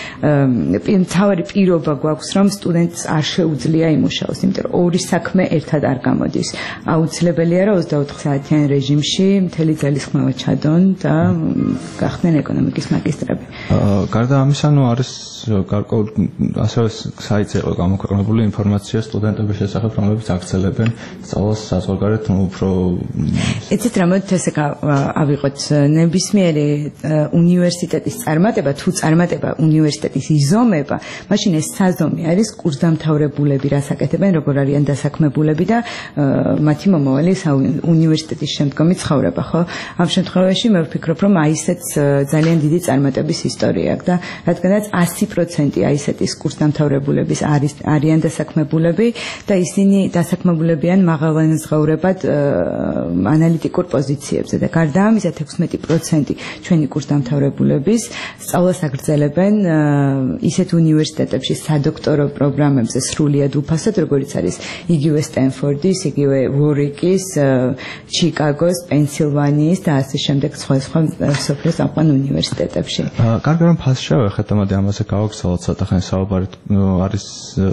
Speaker 6: მთავარი პირობა გვაქვს, რომ სტუდენტს არ შეუძლია იმუშაოს, იმიტომ რომ ორი საქმე ერთად არ გამოდის. აუცილებელია რომ ოცდაოთხ საათიან რეჟიმში მთელი ძალისხმევა ჩადონ და გახდნენ ეკონომიკის მაგისტრები.
Speaker 16: გარდა ამისა, ნუ არის გარკვეულ ასევე საიტზე იყო გამოქვეყნებული ინფორმაცია სტუდენტების შესახებ, რომლებიც აგრძელებენ სწავლას საზღვარგარეთ, ნუ უფრო
Speaker 6: ეცეთ რა მოდით ესე ავიღოთ ნებისმიერი უნივერსიტეტის წარმატება, თუ წარმატება უნივერსიტეტის იზომება, მაშინ ეს საზომი არის კურსდამთავრებულები, რას აკეთებენ, როგორ არიან დასაქმებულები და მათი მომავალი უნივერსიტეტის შემდგომი ცხოვრება, ხო? ამ შემთხვევაში მე ვფიქრობ, რომ აი ესეც ძალიან დიდი წარმატების ისტორია აქვს და რადგანაც ასი პროცენტი აი ესეთის კურსდამთავრებულების არის არიან დასაქმებულები და ისინი დასაქმებულებიან მაღალანაზღაურებად ანალიტიკურ პოზიციებზე და გარდა ამისა თექვსმეტი პროცენტი ჩვენი კურსდამთავრებულების სწავლას აგრძელებენ ისეთ უნივერსიტეტებში სადოქტორო პროგრამებზე სრულიად უფასოდ, როგორც არის იგივე სტენფორდის, იგივე ვორიკის, ჩიკაგოს, პენსილვანიის და ასე შემდეგ სხვა სხვა მსოფლიოს ამყვან უნივერსიტეტებში.
Speaker 16: კარგი რომ ფასს შევეხეთ, მოდი ამაზე გავაგრძელოთ ცოტა ხანი საუბარი. არის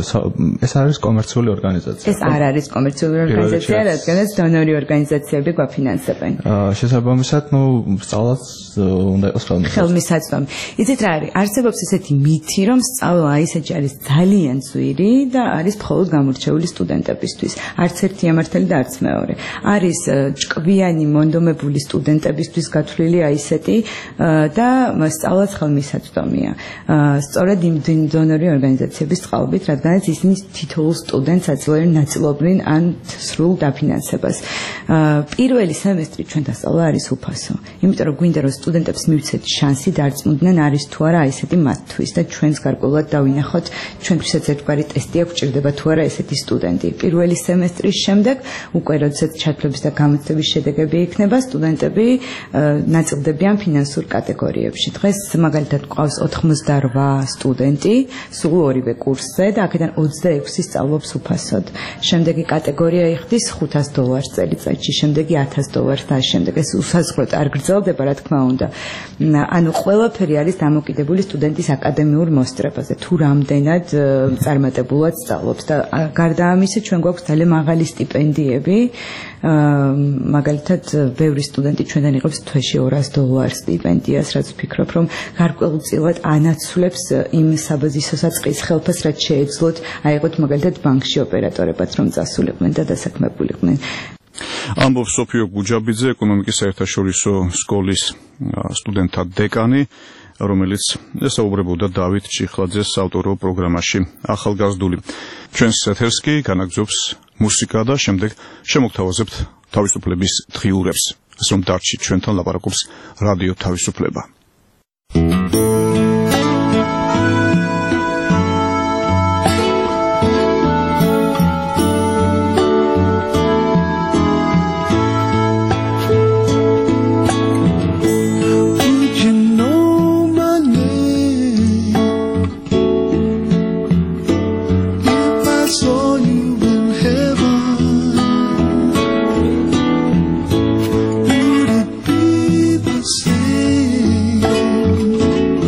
Speaker 16: ეს არის კომერციული ორგანიზაცია.
Speaker 6: ეს არ არის კომერციული ორგანიზაცია, რადგანაც დონორი ორგანიზაციები გვაფინანსებენ.
Speaker 16: შესაბამისად, ნუ სწავლაც უნდა იყოს ხელმისაწვდომი.
Speaker 6: ხელმისაწვდომი. იცით რა არის? არსებობს ესეთი მითი, რომ სწავლა ისეთი არის ძალიან ძვირი და არის მხოლოდ გამორჩეული სტუდენტებისთვის. არც ერთი ამართალი და არც მეორე. არის ჭკვიანი მონდომებული სტუდენტებისთვის გათვლილი აი ესეთი და სწავლაც ხელმისაწვდომია. სწორედ იმ დონორი ორგანიზაციების წყალობით, რადგანაც ისინი თითოეულ სტუდენტს აძლევენ ნაწილობრივ ან სრულ დაფინანსებას. პირველი სემესტრი ჩვენთან სწავლა არის უფასო. იმიტომ რომ გვინდა რომ სტუდენტებს მივცეთ შანსი დარწმუნდნენ არის თუ არა აი ესეთი მათთვის და ჩვენს გარკვეულად დავინახოთ, ჩვენთვისაც ერთგვარი ტესტი აქვს, ჭირდება თუ არა ესეთი სტუდენტი. პირველი სემესტრის შემდეგ უკვე როდესაც ჩათვლების და გამოცდების შედეგები იქნება, სტუდენტები ნაწილდებიან ფინანსურ კატეგორიებში. დღეს მაგალითად გვყავს ოთხმოცდარვა სტუდენტი, სულ ორივე კურსზე და აქედან ოცდაექვსი სწავლობს უფასოდ. შემდეგი კატეგორია იხდის ხუთას დოლარს წელიწადში, შემდეგი ათას დოლარს და შემდეგ ეს უსაზღვროდ არ გრძელდება, რა თქმა უნდა. ანუ ყველაფერი არის დამოკიდებული სტუდენტის აკადემიურ მოსწრებაზე, თუ რამდენად წარმატებულად სწავლობს და გარდა ამისა ჩვენ გვაქვს ძალიან მაღალი სტიპენდიები. მაგალითად, ბევრი სტუდენტი ჩვენთან იღებს თვეში ორას დოლარს სტიპენდიას, რაც ვფიქრობ, რომ გარკვეულწილად ანაცვლებს იმ საბაზისო საწყის ხელფას, რაც შეეძლოთ აიღოთ მაგალითად ბანკში ოპერატორებად, რომ წასულიყვნენ და დასაქმებულიყვნენ.
Speaker 1: ამბობს სოფიო გუჯაბიძე, ეკონომიკის საერთაშორისო სკოლის სტუდენტთა დეკანი, რომელიც ესაუბრებოდა დავით ჭიხლაძეს ავტორო პროგრამაში ახალგაზრდული. ჩვენს ეთერს კი განაგზობს მუსიკა და შემდეგ შემოგთავაზებთ თავისუფლების დღიურებს. ასე რომ დარჩით ჩვენთან, ლაპარაკობს რადიო თავისუფლება.
Speaker 17: Would it be the same?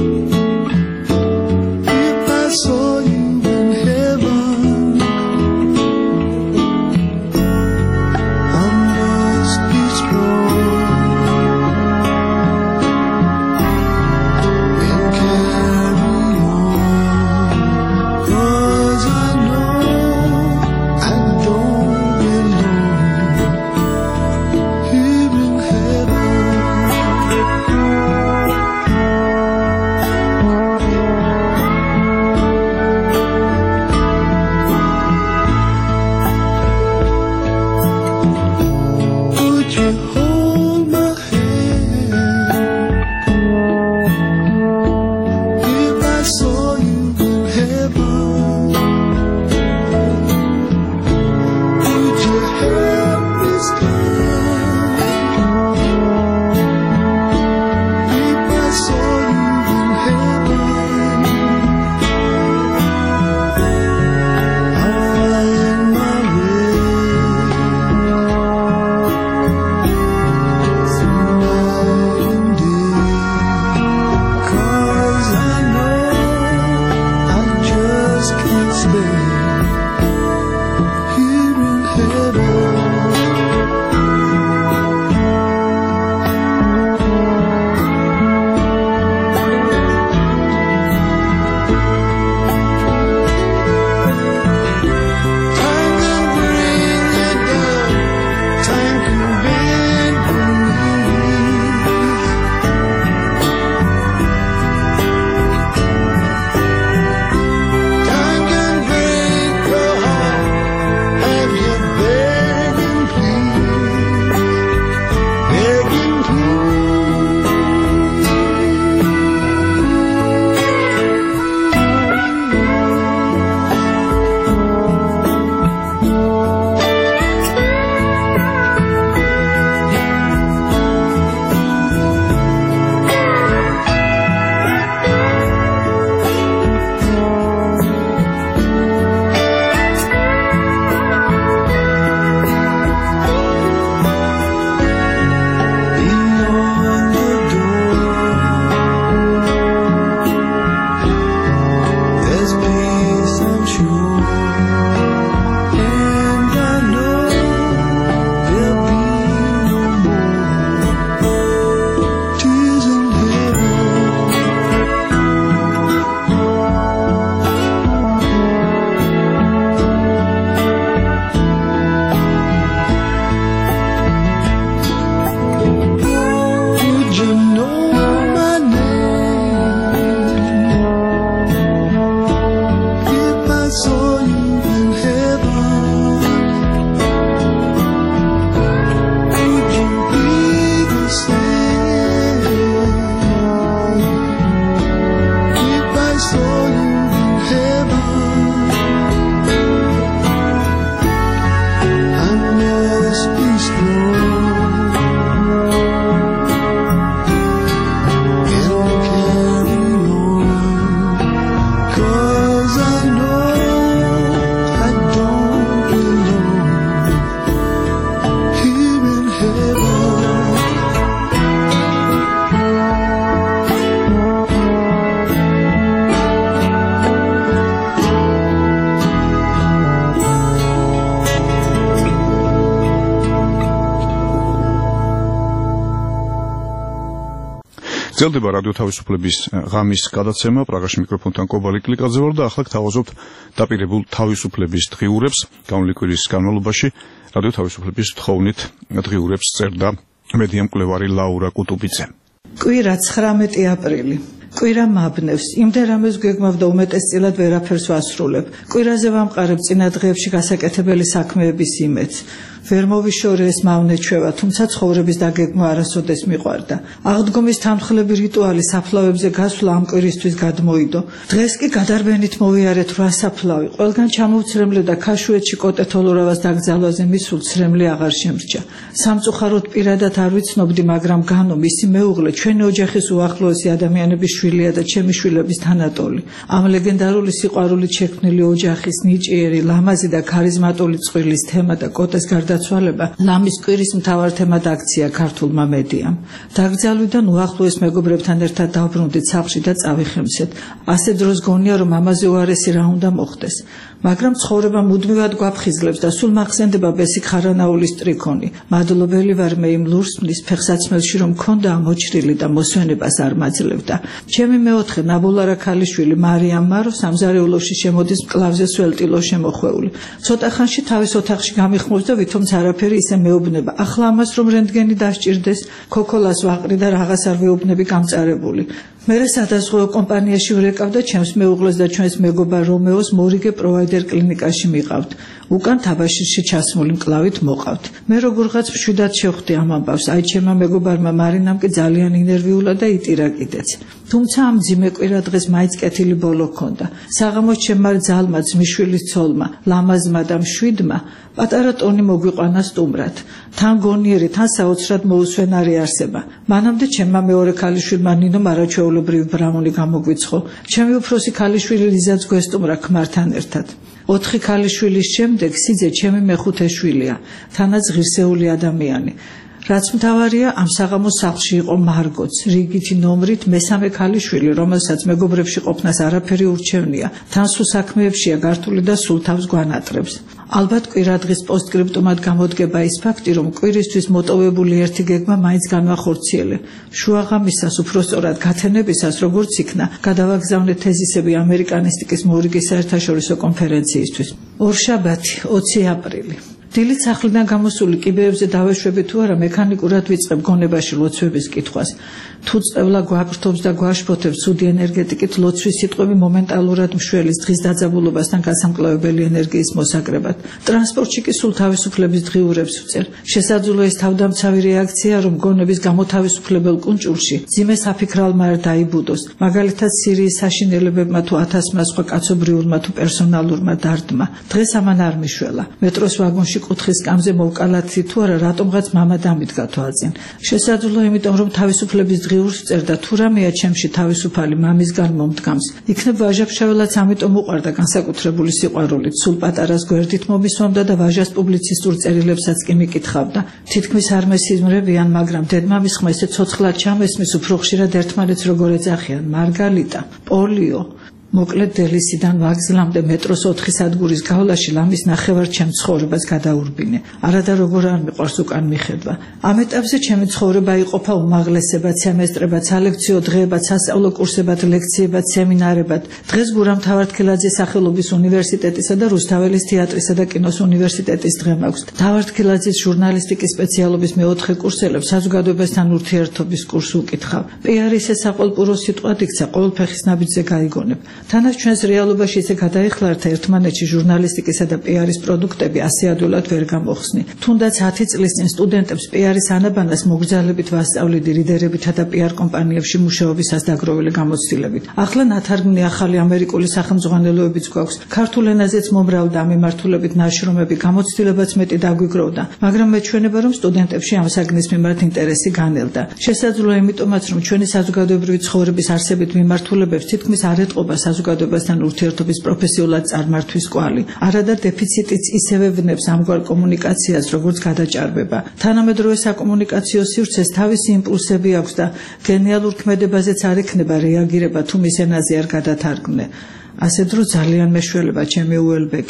Speaker 1: გრძელდება რადიო თავისუფლების ღამის გადაცემა. პრაღაში მიკროფონთან კობალი კლიკაძე ვარ და ახლა გთავაზობთ დაპირებულ თავისუფლების დღიურებს. გამოვლილი კვირის განმავლობაში რადიო თავისუფლების თხოვნით დღიურებს წერდა მედია მკვლევარი ლაურა კუტუბიძე.
Speaker 5: კვირა ცხრამეტი აპრილი. კვირა მაბნევს, იმდენ რამეს გეგმავდა უმეტესწილად ვერაფერს ვასრულებ. კვირაზე ვამყარებ წინა დღეებში გასაკეთებელი საქმეების იმედს. ვერ მოვიშორე ეს მავნეჩვევა, თუმცა ცხოვრების დაგეგმვა არასოდეს მიყვარდა. აღდგომის თანმხლები რიტუალი საფლავებზე გასვლა ამ კვირისთვის გადმოიდო. დღეს კი გადარბენით მოვიარეთ რვა საფლავი. ყველგან ჩამოვცრემლე და ქაშუეთში კოტეთოლურავას დაგძალვაზე მისულ ცრემლი აღარ შემრჩა. სამწუხაროდ პირადად არ ვიცნობდი, მაგრამ განო მისი მეუღლე ჩვენი ოჯახის უახლოესი ადამიანების შვილია და ჩემი შვილების თანატოლი. ამ ლეგენდარული სიყვარულით შექმნილი ოჯახის ნიჭიერი, ლამაზი და ქარიზმატული წყვილის თემა და კოტეს გარდაცვალება ლამის კვირის მთავარ თემად აქცია ქართულმა მედიამ. დაგძალვიდან უახლოეს მეგობრებთან ერთად დავბრუნდით სახლში და წავიხემცეთ. ასე დროს გონია, რომ ამაზე უარესი რა უნდა მოხდეს. მაგრამ ცხოვრება მუდმივად გვაფხიზლებს და სულ მახსენდება ბესიკ ხარანაულის ტრიქონი. მადლობელი ვარ მე იმ ლურსმნის ფეხსაცმელში, რომ მქონდა მოჭრილი და მოსვენებას არ მაძლევდა. ჩემი მეოთხე ნაბოლარა ქალიშვილი მარიამ მარო სამზარეულოში შემოდის მკლავზე სველტილო შემოხვეული. ცოტა ხანში თავის ოთახში გამიხმობს და თუმცა არაფერი ისე მეუბნება. ახლა ამას რომ რენტგენი დასჭირდეს, ქოქოლას ვაყრი და რაღაც არ ვეუბნები გამწარებული. მერე სადაზღვეო კომპანიაში ვრეკავ და ჩემს მეუღლეს და ჩვენს მეგობარ რომეოს მორიგე პროვაიდერ კლინიკაში მიყავთ. უკან თაბაშირში ჩასმული მკლავით მოყავთ. მე როგორღაც მშვიდად შევხვდი ამ ამბავს. აი ჩემმა მეგობარმა მარინამ კი ძალიან ინერვიულა და იტირა კიდეც. თუმცა ამ ძიმე კვირა დღეს მაინც კეთილი ბოლო ჰქონდა. საღამოს ჩემმა ძალმა, ძმისშვილის ცოლმა, ლამაზმა და მშვიდმა პატარა ტონი მოგვიყვანა სტუმრად. თან გონიერი, თან საოცრად მოусვენარი არსება. მანამდე ჩემმა მეორე ქალიშვილმა ნინომ არაჩვეულებრივი ბრამული გამოგვიცხო. ჩემი უფროსი ქალიშვილი ლიზაც გვესტუმრა ქმართან ერთად. ოთხი ქალიშვილის შემდეგ სიძე ჩემი მეხუთე შვილია, თანაც ღირსეული ადამიანი. რაც მთავარია, ამ საღამოს სახლში იყო მარგოც, რიგითი ნომრით მესამე ქალიშვილი, რომელსაც მეგობრებში ყოფნას არაფერი ურჩევნია, თან სულ საქმეებშია გართული და სულ თავს გვანატრებს. ალბათ კვირა დღის პოსტსკრიპტუმად გამოდგება ის ფაქტი, რომ კვირისთვის მოტოვებული ერთი გეგმა მაინც განვახორციელე. შუაღამისას, უпростоრად გათენებისას, როგორც იქნა, გადავაგზავნე თეზისები ამერიკანისტიკის მორიგის საერთაშორისო კონფერენციისთვის. ორშაბათი, ოცი აპრილი. დილით სახლიდან გამოსული კიბეებზე დავეშვები თუ არა, მექანიკურად ვიწყებ გონებაში ლოცვების კითხვას. თუ წევლა გვაფრთობს და გვაშფოთებს ცუდი ენერგეტიკით, ლოცვის სიტყვები მომენტალურად მშველის დღის დაძაბულობასთან გასამკლავებელი ენერგიის მოსაკრებად. ტრანსპორტში კი სულ თავისუფლების დღიურებს ვწერ. შესაძლოა ეს თავდამცავი რეაქცია, რომ გონების გამოთავისუფლებელ კუნჭულში ძიმე საფიქრალმა არ დაიბუდოს, მაგალითად სირიის საშინელებებმა თუ ათასმა სხვა კაცობრიულმა თუ პერსონალურმა დარდმა. დღეს ამან არ მიშველა. მეტროს ვაგონში კუთხის სკამზე მოვკალათდი თუ არა, რატომღაც მამა დამიდგა თვალწინ. შესაძლოა იმიტომ, რომ თავისუფლების დღიურს წერდა, თუ რამეა ჩემში თავისუფალი მამისგან მომდგამს. იქნებ ვაჟა-ფშაველაც ამიტომ უყვარდა განსაკუთრებული სიყვარულით, სულ პატარას გვერდით მომისვამდა და ვაჟას პუბლიცისტურ წერილებსაც კი მიკითხავდა. თითქმის არ მესიზმრებიან, მაგრამ დედმამის ხმა ისე ცოცხლად ჩამესმის, უფრო ხშირად ერთმანეთს როგორ ეძახიან, მარგალიტა, პოლიო. მოკლედ დელისიდან ვაგზლამდე მეტროს ოთხი სადგურის გავლაში ლამის ნახევარ ჩემ ცხოვრებას გადაურბინე. არადა როგორ არ მიყვარს უკან მიხედვა. ამ ეტაპზე ჩემი ცხოვრება იყოფა უმაღლესებად, სემესტრებად, სალექციო დღეებად, სასწავლო კურსებად, ლექციებად, სემინარებად. დღეს გურამ თავართქილაძის სახელობის უნივერსიტეტისა და რუსთაველის თეატრისა და კინოს უნივერსიტეტის დღე მაქვს. თავართქილაძის ჟურნალისტიკის სპეციალობის მეოთხე კურსელებს საზოგადოებასთან ურთიერთობის კურსს უკითხავ. პიარის ეს საყვალპურო სიტყვა იქცა, ყოველ ფეხის ნაბიჯზე გაიგონებ. თანაც ჩვენს რეალობაში ისე გადაიხლართა ერთმანეთში ჟურნალისტიკისა და პიარის პროდუქტები ასე ადვილად ვერ გამოხსნი. თუნდაც ათი წლის წინ სტუდენტებს პიარის ანაბანას მოგზალებით ვასწავლიდი რიდერებითა და პიარ კომპანიებში მუშაობისას დაგროვილი გამოცდილებით. ახლა ნათარგმნი ახალი ამერიკული სახელმძღვანელოებიც გვაქვს. ქართულ ენაზეც მომრავლდა ამ მიმართულებით ნაშრომები, გამოცდილებაც მეტი დაგვიგროვდა, მაგრამ მეჩვენება, რომ სტუდენტებში ამ საგნის მიმართ ინტერესი განელდა. შესაძლოა იმიტომაც, რომ ჩვენი საზოგადოებრივი ცხოვრების არსებით მიმართულებებს თითქმის არ ეტყობა საზოგადოებასთან ურთიერთობის პროფესიულად წარმართვის კვალი. არადა დეფიციტიც ისევე ვნებს ამგვარ კომუნიკაციას, როგორც გადაჭარბება. თანამედროვე საკომუნიკაციო სივრცეს თავისი იმპულსები აქვს და გენიალურ ქმედებაზეც არ ექნება რეაგირება, თუ მის ენაზე არ გადათარგმნე. ასე დრო ძალიან მეშველება ჩემი უელბეკი.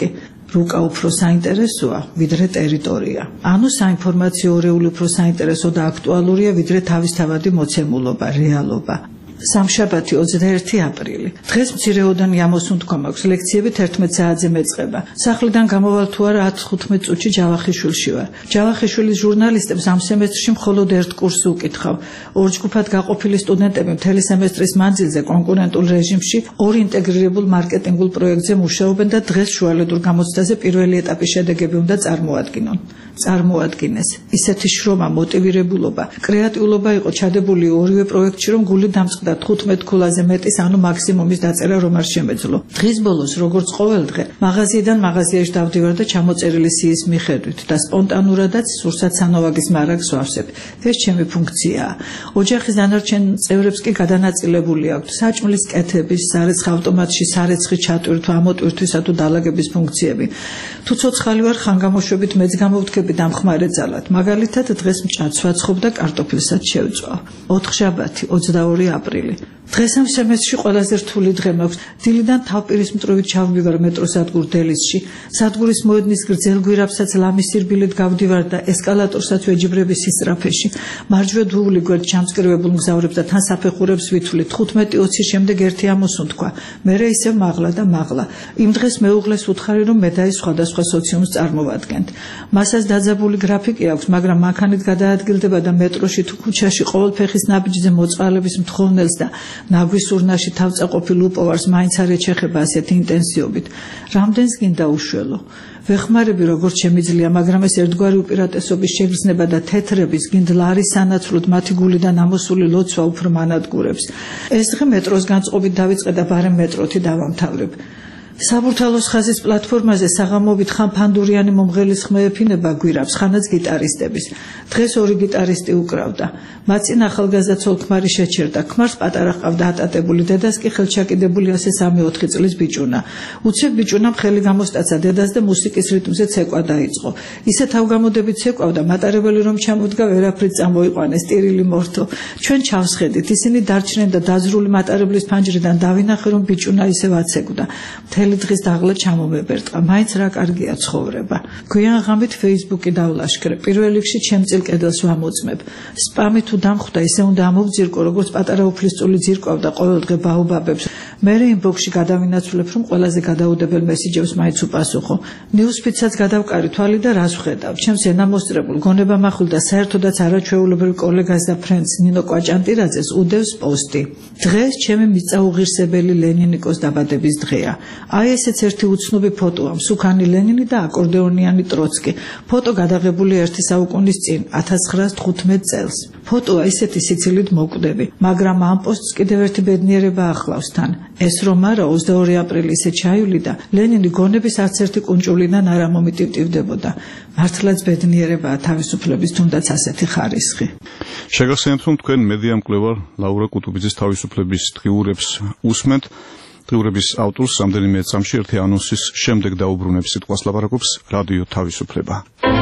Speaker 5: რუკა უფრო საინტერესოა, ვიდრე ტერიტორია. ანუ საინფორმაციო არეული უფრო საინტერესო და აქტუალურია, ვიდრე თავისთავადი მოცემულობა, რეალობა. სამშაბათი ოცდაერთი აპრილი. დღეს მცირეოდანი ამოსუნთქვა მაქვს, ლექციები თერთმეტ საათზე მეწყება. სახლიდან გამოვალ თუ არა ათს ხუთმეტ წუთში ჯავახიშვილში ვარ. ჯავახიშვილის ჟურნალისტებს ამ სემესტრში მხოლოდ ერთ კურსს უკითხავ. ორ ჯგუფად გაყოფილი სტუდენტები მთელი სემესტრის მანძილზე კონკურენტულ რეჟიმში ორ ინტეგრირებულ მარკეტინგულ პროექტზე მუშაობენ და დღეს შუალედურ გამოცდაზე პირველი ეტაპის შედეგები უნდა წარმოადგინონ. წარმოადგინეს. ისეთი შრომა, მოტივირებულობა, კრეატიულობა იყო ჩადებული ორივე პროექტში, რომ გული დამწყდა თხუთმეტ ქულაზე მეტის, ანუ მაქსიმუმის დაწერა რომ არ შემეძლო. დღის ბოლოს, როგორც ყოველდღე, მაღაზიიდან მაღაზიაში დავდივარ და ჩამოწერილი სიის მიხედვით და სპონტანურადაც სურსათ სანოვაგის მარაგს ვავსებ. ეს ჩემი ფუნქციაა. ოჯახის დანარჩენ წევრებს კი გადანაწილებული აქვთ საჭმლის კეთების, სარეცხ ავტომატში სარეცხი ჩატვირთვა, ამოტვირთვისა თუ დალაგების ფუნქციები. თუ ცოცხალი ვარ, ხანგამოშვებით მეც გამოვდგები დამხმარე ძალად. მაგალითად, დღეს მჭადს ვაცხობ და კარტოფილსაც შევწვა. ოთხშაბათი, ოცდაორი აპრილი. დღეს ამ სემესტრში ყველაზე რთული დღე მაქვს. დილიდან თავპირის მტროვით ჩავმივარ მეტროსადგურ დელისში. სადგურის მოედნის გრძელ გვირაბსაც ლამის სირბილით გავდივარ და ესკალატორსაც ვეჯიბრები სისწრაფეში. მარჯვე დუვული გვერდ ჩამწკრივებულ მგზავრებს და თან საფეხურებს ვითვლით. თხუთმეტი ოცის შემდეგ ერთი ამოსუნთქვა. მერე ისევ მაღლა და მაღლა. იმ დღეს მეუღლეს უთხარი, რომ მე და ის სხვადასხვა სოციუმს წარმოვადგენთ. მასაც დაძაბული გრაფიკი აქვს, მაგრამ მანქანით გადაადგილდება და მეტროში თუ ქუჩაში ყოველ ფეხის ნაბიჯზე მოწყალების მთხოვნელს და ნაგვის ურნაში თავწაყოფილ უპოვარს მაინც არ ეჩეხება ასეთი ინტენსივობით. რამდენს გინდა უშველო? ვეხმარები როგორც შემიძლია, მაგრამ ეს ერთგვარი უპირატესობის შეგრძნება და თეთრების გინდლა არის სანაცვლოდ მათი გულიდან ამოსული ლოცვა უფრო მანადგურებს. ეს დღე მეტროს განწყობით დავიწყე და ბარემ მეტროთი დავამთავრებ. საბურთალოს ხაზის პლატფორმაზე საღამობით ხან ფანდურიანი მომღელის ხმე ეფინება გვირაბს, ხანაც გიტარისტების. დღეს ორი გიტარისტი უკრავდა. მათ წინ ახალგაზრდა ცოლ-ქმარი შეჩერდა. ქმარს პატარა ჰყავდა ატატებული, დედას კი ხელჩაკიდებული ასე სამი-ოთხი წლის ბიჭუნა. უცებ ბიჭუნამ ხელი გამოსტაცა დედას და მუსიკის რიტმზე ცეკვა დაიწყო. ისე თავგამოდებით ცეკვავდა, მატარებელი რომ ჩამოდგა, ვერაფრით წამოიყვანეს, ტირილი მორთო. ჩვენ ჩავსხედით, ისინი დარჩნენ და დაზრული მატარებლის ფანჯრიდან დავინახე, რომ ბიჭუნა ისევ აცეკვდა. დღის დაღლა ჩამომებერტყა, მაინც რა კარგია ცხოვრება. გვიან ღამით Facebook-ი დავლაშქრე, პირველ რიგში ჩემ წილ კედელს ვამოწმებ. სპამი თუ დამხვდა, ისე უნდა ამოვძირკო, როგორც პატარა უფლისწული ძირკვავდა ყოველდღე ბაობაბებს. მერე ინბოქსში გადავინაცვლებ, რომ ყველაზე გადაუდებელ მესიჯებს მაინც უპასუხო. ნიუსფიდსაც გადავკარი თვალი და რას ვხედავ. ჩემს ენამოსწრებულ გონებამახვილ და საერთოდაც არაჩვეულებრივ კოლეგას და ფრენდს ნინო კვაჭანტირაძეს უდევს პოსტი. დღეს ჩემი მიწაუღირსებელი ლენინიკოს დაბადების დღეა. აი ესეც ერთი უცნობი ფოტოა, მსუქანი ლენინი და აკორდეონიანი ტროცკი. ფოტო გადაღებული ერთი საუკუნის წინ, ათას ცხრაას თხუთმეტ წელს. ფოტოა ისეთი სიცილით მოკვდები, მაგრამ ამ პოსტს კიდევ ერთი ბედნიერება ახლავს თან. ეს რომ არა, ოცდაორი აპრილი ისე ჩაივლიდა, ლენინი გონების არც ერთი კუნჭულიდან არ ამომიტივტივდებოდა. მართლაც ბედნიერებაა თავისუფლების თუნდაც ასეთი ხარისხი.
Speaker 1: შეგახსენებთ, რომ თქვენ მედია მკვლევარ ლაურა კუტუბიძის თავისუფლების დღიურებს უსმენთ. დღიურების ავტორს რამდენიმე წამში ერთი ანონსის შემდეგ დაუბრუნებს სიტყვას ლაპარაკობს რადიო თავისუფლება.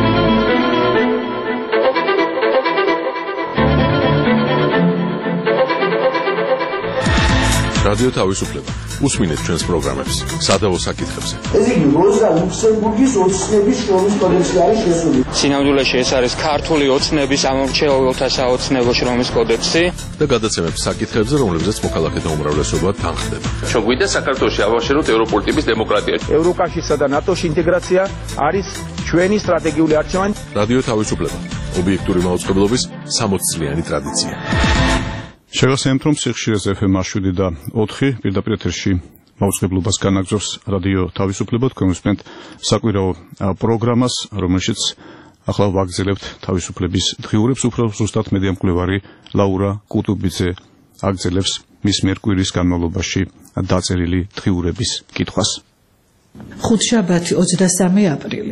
Speaker 12: რადიო თავისუფლება. უსმინეთ ჩვენს პროგრამებს სადავო საკითხებზე.
Speaker 9: ეს იგი როზა ლუქსემბურგის ოცნების შრომის კოდექსი არის შესული.
Speaker 17: სინამდვილეში ეს არის ქართული ოცნების ამომრჩეველთა საოცნებო შრომის კოდექსი
Speaker 12: და გადაცემებს საკითხებზე, რომლებზეც მოქალაქეთა უმრავლესობა თანხდება.
Speaker 18: ჩვენ გვინდა საქართველოში ავაშენოთ ევროპული ტიპის დემოკრატია.
Speaker 19: ევროკავშირსა და ნატოში ინტეგრაცია არის ჩვენი სტრატეგიული არჩევანი.
Speaker 12: რადიო თავისუფლება. ობიექტური მაუწყებლობის სამოცი წლიანი ტრადიცია.
Speaker 1: შეგახსენებთ, რომ სიხშირეზე ეფ ემ შვიდი და ოთხი პირდაპირ ეთერში მაუწყებლობას განაგრძობს რადიო თავისუფლება. თქვენ უსმენთ საკვირაო პროგრამას, რომელშიც ახლა ვაგრძელებთ თავისუფლების დღიურებს. უფრო ზუსტად მედია მკვლევარი ლაურა კუტუბიძე აგრძელებს მის მიერ კვირის განმავლობაში დაწერილი დღიურების კითხვას.
Speaker 5: ხუთშაბათი ოცდასამი აპრილი.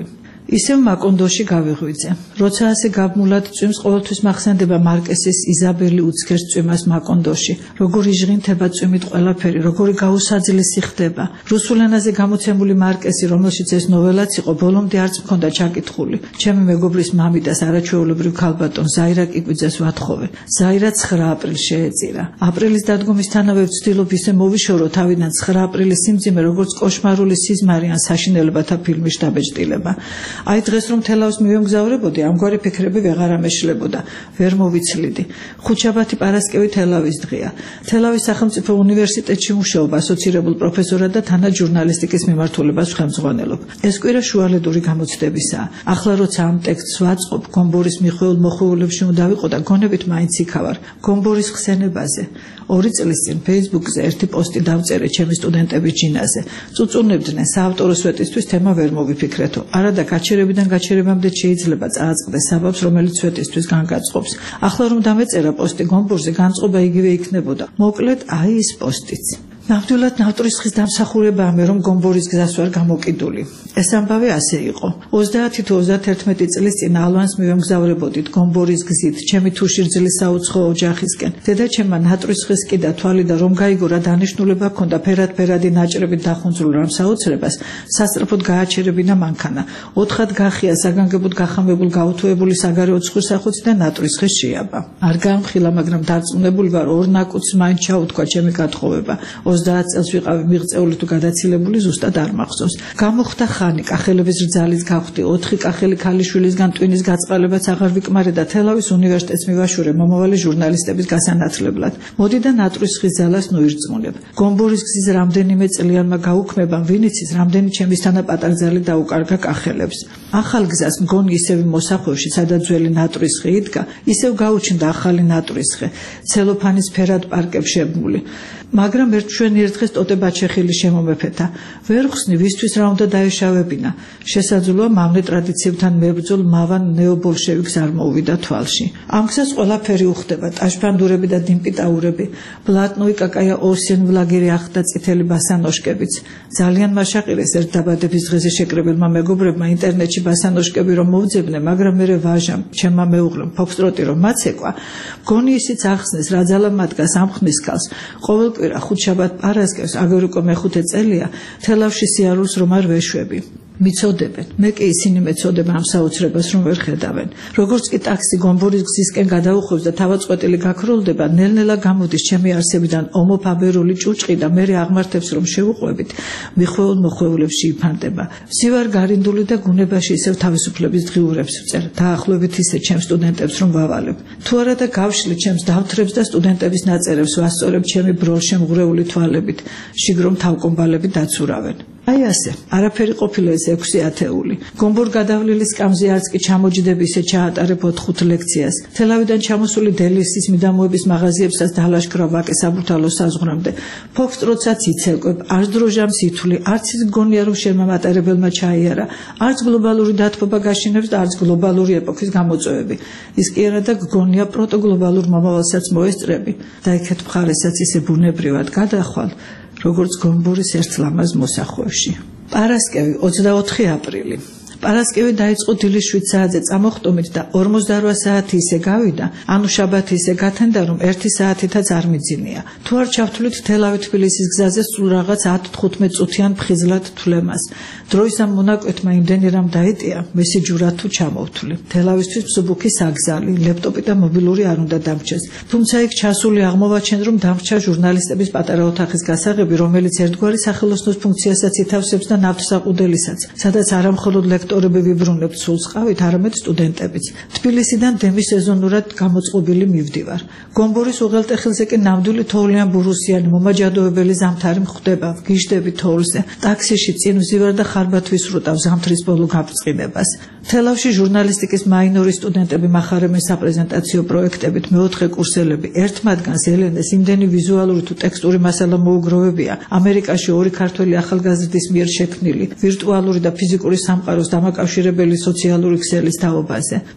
Speaker 5: ისევ მაკონდოში გავიღვიძე. როცა ასე გაბმულად წვიმს, ყოველთვის მახსენდება მარკესის იზაბელი უცქერს წვიმას მაკონდოში. როგორი ჟღინთება წვიმით ყველაფერი, როგორი გაუსაძლისი ხდება. რუსულ ენაზე გამოცემული მარკესი, რომელშიც ეს ნოველაც იყო, ბოლომდე არც მქონდა ჩაკითხული. ჩემი მეგობრის მამიდას არაჩვეულებრივ ქალბატონ ზაირა კიკვიძეს ვათხოვე. ზაირა ცხრა აპრილს შეეწირა. აპრილის დადგომისთანავე ვცდილობ ისე მოვიშორო თავიდან ცხრა აპრილის სიმძიმე, როგორც კოშმარული სიზმარი ან საშინელებათა ფილმის შთაბეჭდილება. აი დღეს რომ თელავს მივემგზავრებოდი, ამგვარი ფიქრები ვეღარ ამეშლებოდა, ვერ მოვიცლიდი. ხუთშაბათი პარასკევი თელავის დღეა. თელავის სახელმწიფო უნივერსიტეტში მუშაობ ასოცირებულ პროფესორად და თანაც ჟურნალისტიკის მიმართულებას ვხელმძღვანელობ. ეს კვირა შუალედური გამოცდებისაა. ახლა როცა ამ ტექსტს ვაწყობ, გომბორის მიხვეულ მოხვეულებში უნდა ვიყო და გონებით მაინც იქავარ. გომბორის ხსენებაზე. ორი წლის წინ Facebook-ზე ერთი პოსტი დავწერე ჩემი სტუდენტების ჯინაზე. წუწუნებდნენ საავტორო სვეტისთვის თემა ვერ მოვიფიქრეთო. არა და გაჩერებიდან გაჩერებამდე შეიძლება წააწყდეს საბაბს, რომელიც სვეტისთვის განკაწყობს. ახლა რომ დამეწერა პოსტი გომბურზე, განწყობა იგივე იქნებოდა. მოკლედ, აი ეს პოსტიც. ნამდვილად ნავტვრისხის დამსახურებაა მე რომ გომბორის გზას ვარ გამოკიდული. ეს ამბავი ასე იყო. ოცდაათი თუ ოცდაათერთმეტი წლის წინ ალვანს მივემგზავრებოდით გომბორის გზით, ჩემი თუ შირძლის საუცხო ოჯახისკენ. დედაჩემმა ნავტვრისხის კიდა თვალი და რომ გაიგო რა დანიშნულება ჰქონდა ფერად-ფერადი ნაჭრებით დახუნძრულ რამ საოცრებას, სასწრაფოდ გააჩერებინა მანქანა. ოთხად გახია საგანგებოდ გახამებულ გაუთოებული საგარეო ცხვრსახოცი და ნავტვრისხის შეაბა. არ გამხილა, მაგრამ დარწმუნებული ვარ, ორ ნაკუთს მაინც ჩაუთქვა ჩემი გათხოვება. ოცდაათ წელს ვიყავი მიღწეული თუ გადაცილებული, ზუსტად არ მახსოვს. გამოხდა ხანი, კახელების რძალიც გავხდი, ოთხი კახელი ქალიშვილისგან ტვინის გაწყალებაც აღარ ვიკმარე და თელავის უნივერსიტეტს მივაშურე მომავალი ჟურნალისტების გასანათლებლად. მოდი და ნავტვრისხის ძალას ნუირწმუნებ. გომბორის გზის რამდენიმე წლიანმა გაუქმებამ ვინ იცის, რამდენი ჩემის თანაპატაკძალი დაუკარგა კახელებს. ახალ გზას მგონი ისევ მოსახვევში, სადაც ძველი ნავტვრისხი იდგა, ისევ გაუჩნდა ახალი ნავტვრისხი, ცელოფანის ფერად პარკებს შებმული. მაგრამ ერთ ჩვენიერ დღეს ტოტე ბაჩეხილი შემომეფეთა. ვერ ხსნი, ვისთვის რა უნდა დაეშავებინა. შესაძლოა მამნე ტრადიციებთან მებრძოლ მავან ნეობოლშევიკს არ მოუვიდა თვალში. ამ გზას ყველაფერი უხდება, ტაშფანდურები და დინპიტაურები, ბლატნოი კაკაია ოსენ ვლაგერი ახდა წითელი ბასანოშკებიც. ძალიან მაშაყირეს ერთ დაბადების დღეზე შეკრებილმა მეგობრებმა ინტერნეტში ბასანოშკები რომ მოვძებნე, მაგრამ მერე ვაჟამ, ჩემმა მეუღლემ ფოქსტროტი რომ მაცეკვა, გონი ისიც ახსნეს, რა ძალა მადგას ამ ხმის ქალს. ყოველ კვირა ხუთშაბათ პარასკევს, აგერ უკვე მეხუთე წელია, თელავში სიარულს რომ არ ვეშვები. მიცოდებენ, მე კი ისინი მეცოდება ამ საოცრებას რომ ვერ ხედავენ. როგორც კი ტაქსი გომბორის გზისკენ გადაუხვევს და თავაწყვეტილი გაქროლდება, ნელ-ნელა გამოდის ჩემი არსებიდან ომოფაბერული ჭუჭყი და მე აღმართებს რომ შევუყვებით, მიხვეულ მოხვეულებში იფანტება. ვსივარ გარინდული და გუნებაში ისევ თავისუფლების დღიურებს ვწერ. დაახლოებით ისე ჩემ სტუდენტებს რომ ვავალებ. თუ არა და გავშლი ჩემს დავთრებს და სტუდენტების ნაწერებს ვასწორებ ჩემი ბროლშემღვრეული თვალებით, შიგრომ თავკომბალები დაცურავენ. აი ასე, არაფერი ყოფილა ეს ექვსი ათეული. გომბორ გადავლილი სკამზე არც კი ჩამოჯდები ისე ჩაატარებ ოთხ ლექციას. თელავიდან ჩამოსული დელისის მიდამოების მაღაზიებსაც დალაშქრა ვაკე საბურთალოს საზღვრამდე. ფოქსტროტსაც იცელკვებ, არც დროჟამს ითვლი, არც ის გონია რომ შენმა მატარებელმა ჩაიარა, არც გლობალური დათბობა გაშინებს და არც გლობალური ეპოქის გამოწვევები. ის კი არა და გგონია პროტოგლობალურ მომავალსაც მოესწრები. და იქეთ მხარესაც ისე ბუნებრივად გადახვალ, როგორც გომბორის ერთ ლამაზ მოსახვევში. პარასკევი ოცდაოთხი აპრილი. პარასკევი დაიწყო დილის შვიდ საათზე წამოხტომით და ორმოცდარვა საათი ისე გავიდა, ანუ შაბათი ისე გათენდა, რომ ერთი საათითაც არ მიძინია. თუ არ ჩავთვლით თელავი თბილისის გზაზე სულ რაღაც ათი თხუთმეტ წუთიან ფხიზლად თვლემას. დროის ამ მონაკვეთმა იმდენი რამ დაიტია, მესი ჯურად თუ ჩამოვთვლი. თელავისთვის მსუბუქი საგზალი, ლეპტოპი და მობილური არ უნდა დამრჩეს. თუმცა იქ ჩასული აღმოვაჩენ, რომ დამრჩა ჟურნალისტების პატარა ოთახის გასაღები, რომელიც ერთგვარი სახელოსნოს ფუნქციასაც ითავსებს და ნავთსაყუდელისაც, სადაც არა მხოლოდ ლექტორები ვიბრუნებთ სულს ყავით, არამედ სტუდენტებიც. თბილისიდან დემი სეზონურად გამოწყობილი მივდივარ. გომბორის უღელტეხილზე კი ნამდვილი თოვლიან ბურუსიანი მომაჯადოებელი ზამთარი მხვდება, ვგიჟდები თოვლზე. ტაქსიში წინ ვზივარ და ხარბად ვისრუტავ ზამთრის ბოლო გაფრწყინებას. თელავში ჟურნალისტიკის მაინორი სტუდენტები მახარებენ საპრეზენტაციო პროექტებით, მეოთხე კურსელები. ერთ მათგანს ელენეს იმდენი ვიზუალური თუ ტექსტური მასალა მოუგროვებია, ამერიკაში ორი ქართველი ახალგაზრდის მიერ შექმნილი, ვირტუალური და ფიზიკური სამყაროს დამაკავშირებელი სოციალური ქსელის თაობაზე.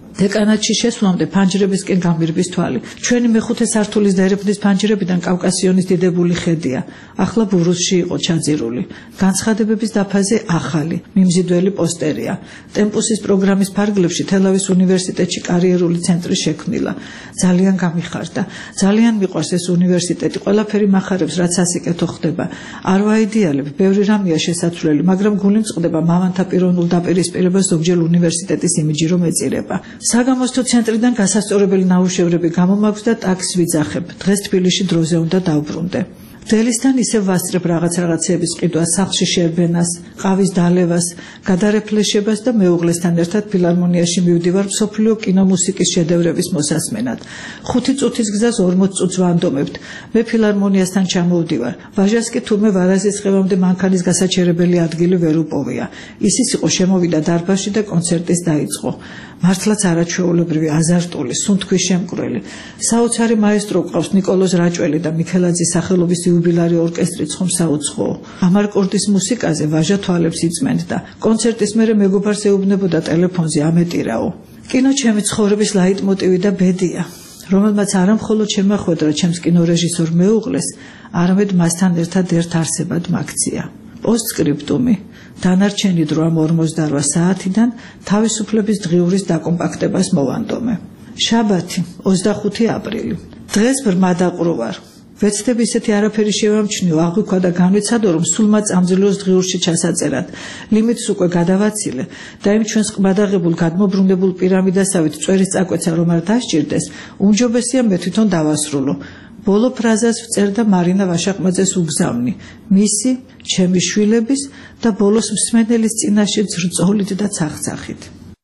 Speaker 5: დეკანატში შესვლამდე ფანჯრებისკენ გამირბის თვალი. ჩვენი მეხუთე სართულის და ერებნის ფანჯრებიდან კავკასიონის დიდებული ხედია. ახლა ბურუსში იყო ჩაძირული. განცხადებების დაფაზე ახალი, მიმზიდველი პოსტერია. ტემპუსის პროგრამის ფარგლებში თელავის უნივერსიტეტში კარიერული ცენტრი შექმნილა. ძალიან გამიხარდა. ძალიან მიყვარს ეს უნივერსიტეტი. ყველაფერი მახარებს, რაც ასიკეთო ხდება. არ ვაიდეალებ, ბევრი რამეა შესაძლებელი, მაგრამ გული მწყდება მამანთა პიროვნულ დაპირისპირებას ზოგჯერ უნივერსიტეტის იმიჯი რომ ეწირება. საგამოსთო ცენტრიდან გასასწორებელი ნაუშევრები გამომაქვს და ტაქსს ვიძახებ. დღეს თბილისში დროზე უნდა დავბრუნდე. დელისთან ისევ ვასწრებ რაღაც რაღაცეების ყიდვას, სახლში შერბენას, ყავის დალევას, გადარეფლეშებას და მეუღლესთან ერთად ფილარმონიაში მივდივარ მსოფლიო კინომუსიკის შედევრების მოსასმენად. ხუთი წუთის გზას ორმოც წუთს ვანდომებთ. მე ფილარმონიასთან ჩამოვდივარ. ვაჟას კი თურმე ვარაზის ხევამდე მანქანის გასაჩერებელი ადგილი ვერ უპოვია. ისიც იყო შემოვიდა დარბაზში და კონცერტის დაიწყო. მართლაც არაჩვეულებრივი, აზარტული, სუნთქვის შემკვრელი. საოცარი მაესტრო ყავს ნიკოლოზ რაჭველი და მიქელაძის სახელობის იუბილარი ორკესტრი ცხომ საუცხოო. ამარკორდის მუსიკაზე ვაჟა თვალებს იწმენდა. კონცერტის მერე მეგობარს ეუბნებოდა ტელეფონზე ამეტირაო. კინო ჩემი ცხოვრების ლაიტმოტივი და ბედია, რომელმაც არა მხოლოდ შემახვედრა ჩემს კინორეჟისორ მეუღლეს, არამედ მასთან ერთად ერთ არსებად მაქცია. პოსტსკრიპტუმი. დანარჩენი დრო ამ ორმოცდაორ საათიდან თავისუფლების დღიურის დაკომპაქტებას მოვანდომე. შაბათი, ოცდახუთი აპრილი. დღეს ბრმა დაყროვარ. ვეცდები ისეთი არაფერი შევამჩნიო, აღვიქვა და განვიცადო, რომ სულმა წამძლეოს დღიურში ჩასაწერად. ლიმიტს უკვე გადავაცილე და იმ ჩვენს ყბადაღებულ გადმობრუნებულ პირამიდასავით წვერის წაკვეცა რომ არ დასჭირდეს, უმჯობესია მე თვითონ დავასრულო. ბოლო ფრაზას ვწერდა მარინა ვაშაყმაძეს უგზავნი, მისი, ჩემი შვილების და ბოლოს მსმენელის წინაშე ზრწოლით და ცახცახით.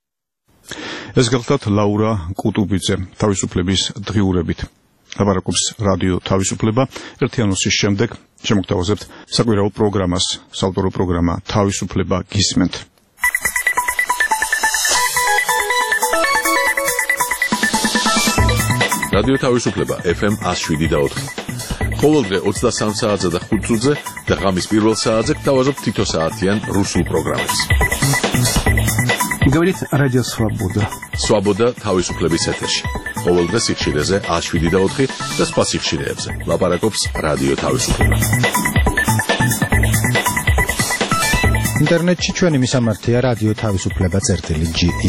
Speaker 1: ეს გახლდათ ლაურა კუტუბიძე თავისუფლების დღიურებით. ლაპარაკობს რადიო თავისუფლება. ერთი ანონსის შემდეგ შემოგთავაზებთ საკვირაო პროგრამას, საავტორო პროგრამა თავისუფლება გისმენთ.
Speaker 12: რადიო თავისუფლება ეფ ემ one oh seven და ოთხი. ყოველდღე ოცდასამ საათზე და ხუთ წუთზე და ღამის პირველ საათზე გთავაზობთ თითო საათიან რუსულ პროგრამებს.
Speaker 20: Говорит Радио Свобода.
Speaker 12: Свобода თავისუფლების ეთერში. ყოველდღე სიხშირეზე one oh seven და ოთხი და სხვა სიხშირეებზე. ლაპარაკობს რადიო თავისუფლება.
Speaker 20: ინტერნეტში ჩვენი მისამართია რადიო თავისუფლება წერტილი ჯი ი.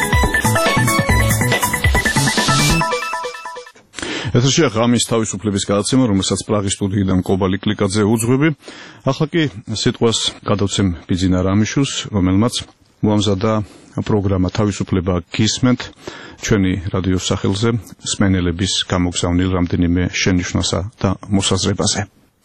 Speaker 1: ეთერშია ღამის თავისუფლების გადაცემა, რომელსაც პრაღის სტუდიიდან კობალი კლიკაძე უძღვები. ახლა კი სიტყვას გადავცემ ბიძინა რამიშვილს, რომელმაც მოამზადა პროგრამა თავისუფლება გისმენთ ჩვენი რადიოს სახელზე მსმენელების გამოგზავნილ რამდენიმე შენიშვნასა და მოსაზრებაზე.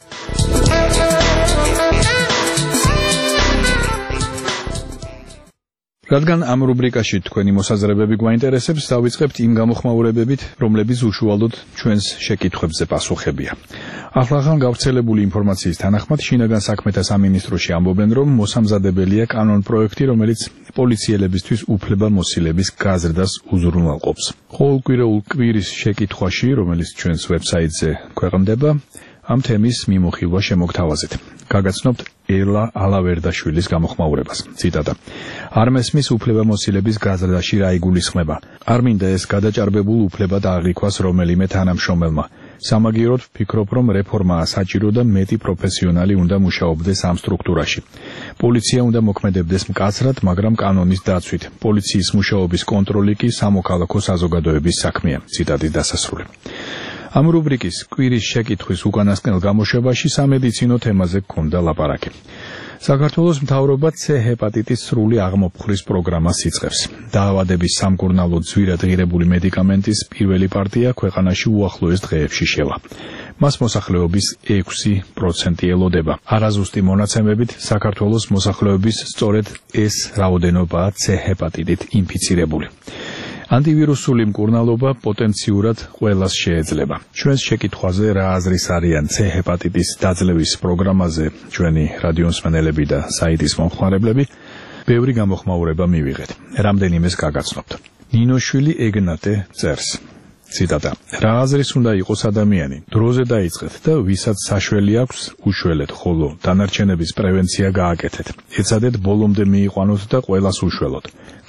Speaker 4: რადგან ამ რუბრიკაში თქვენი მოსაზრებები გვაინტერესებს, დავიწყებთ იმ გამოხმაურებებით, რომლებიც უშუალოდ ჩვენს შეკითხვებზე პასუხებია. ახლახან გავრცელებული ინფორმაციის თანახმად, შინაგან საქმეთა სამინისტროში ამბობენ, რომ მოსამზადებელია კანონპროექტი, რომელიც პოლიციელებისთვის უფლებამოსილების გაზრდას უზრუნველყოფს. ყოველკვირეულ კვირის შეკითხვაში, რომელიც ჩვენს ვებსაიტზე ქვეყნდება, ამ თემის მიმოხილვა შემოგთავაზეთ. გაგაცნობთ ერლა ალავერდაშვილის გამოხმაურებას. ციტატა. არ მესმის უფლებამოსილების გაზრდაში რა იგულისხმება. არ მინდა ეს გადაჭარბებულ უფლება დააღიქვას რომელიმე თანამშრომელმა. სამაგიეროდ ვფიქრობ, რომ რეფორმაა საჭირო და მეტი პროფესიონალი უნდა მუშაობდეს ამ სტრუქტურაში. პოლიცია უნდა მოქმედებდეს მკაცრად, მაგრამ კანონის დაცვით. პოლიციის მუშაობის კონტროლი კი სამოქალაქო საზოგადოების საქმეა. ციტატის დასასრული. ამ რუბრიკის კვირის შეკითხვის უკანასკნელ გამოშვებაში სამედიცინო თემაზე გქონდა ლაპარაკი. საქართველოს მთავრობა C ჰეპატიტის სრული აღმოფხვრის პროგრამას იწყებს. დაავადების სამკურნალოდ ძვირად ღირებული მედიკამენტის პირველი პარტია ქვეყანაში უახლოეს დღეებში შევა. მას მოსახლეობის ექვსი პროცენტი ელოდება. არაზუსტი მონაცემებით საქართველოს მოსახლეობის სწორედ ეს რაოდენობაა C ჰეპატიტით ინფიცირებული. ანტივირუსული მკურნალობა პოტენციურად ყველას შეეძლება. ჩვენს შეკითხვაზე რა აზრის არიან C ჰეპატიტის დაძლევის პროგრამაზე ჩვენი რადიომსმენელები და საიტის მომხმარებლები, ბევრი გამოხმაურება მივიღეთ. რამდენიმეს გაგაცნობთ. ნინოშვილი ეგნატე წერს. ციტატა. რა აზრის უნდა იყოს ადამიანი? დროზე დაიწყეთ და ვისაც საშველი აქვს, უშველეთ, ხოლო დანარჩენების პრევენცია გააკეთეთ. ეცადეთ ბოლომდე მიიყვანოთ და ყველას უშველოთ.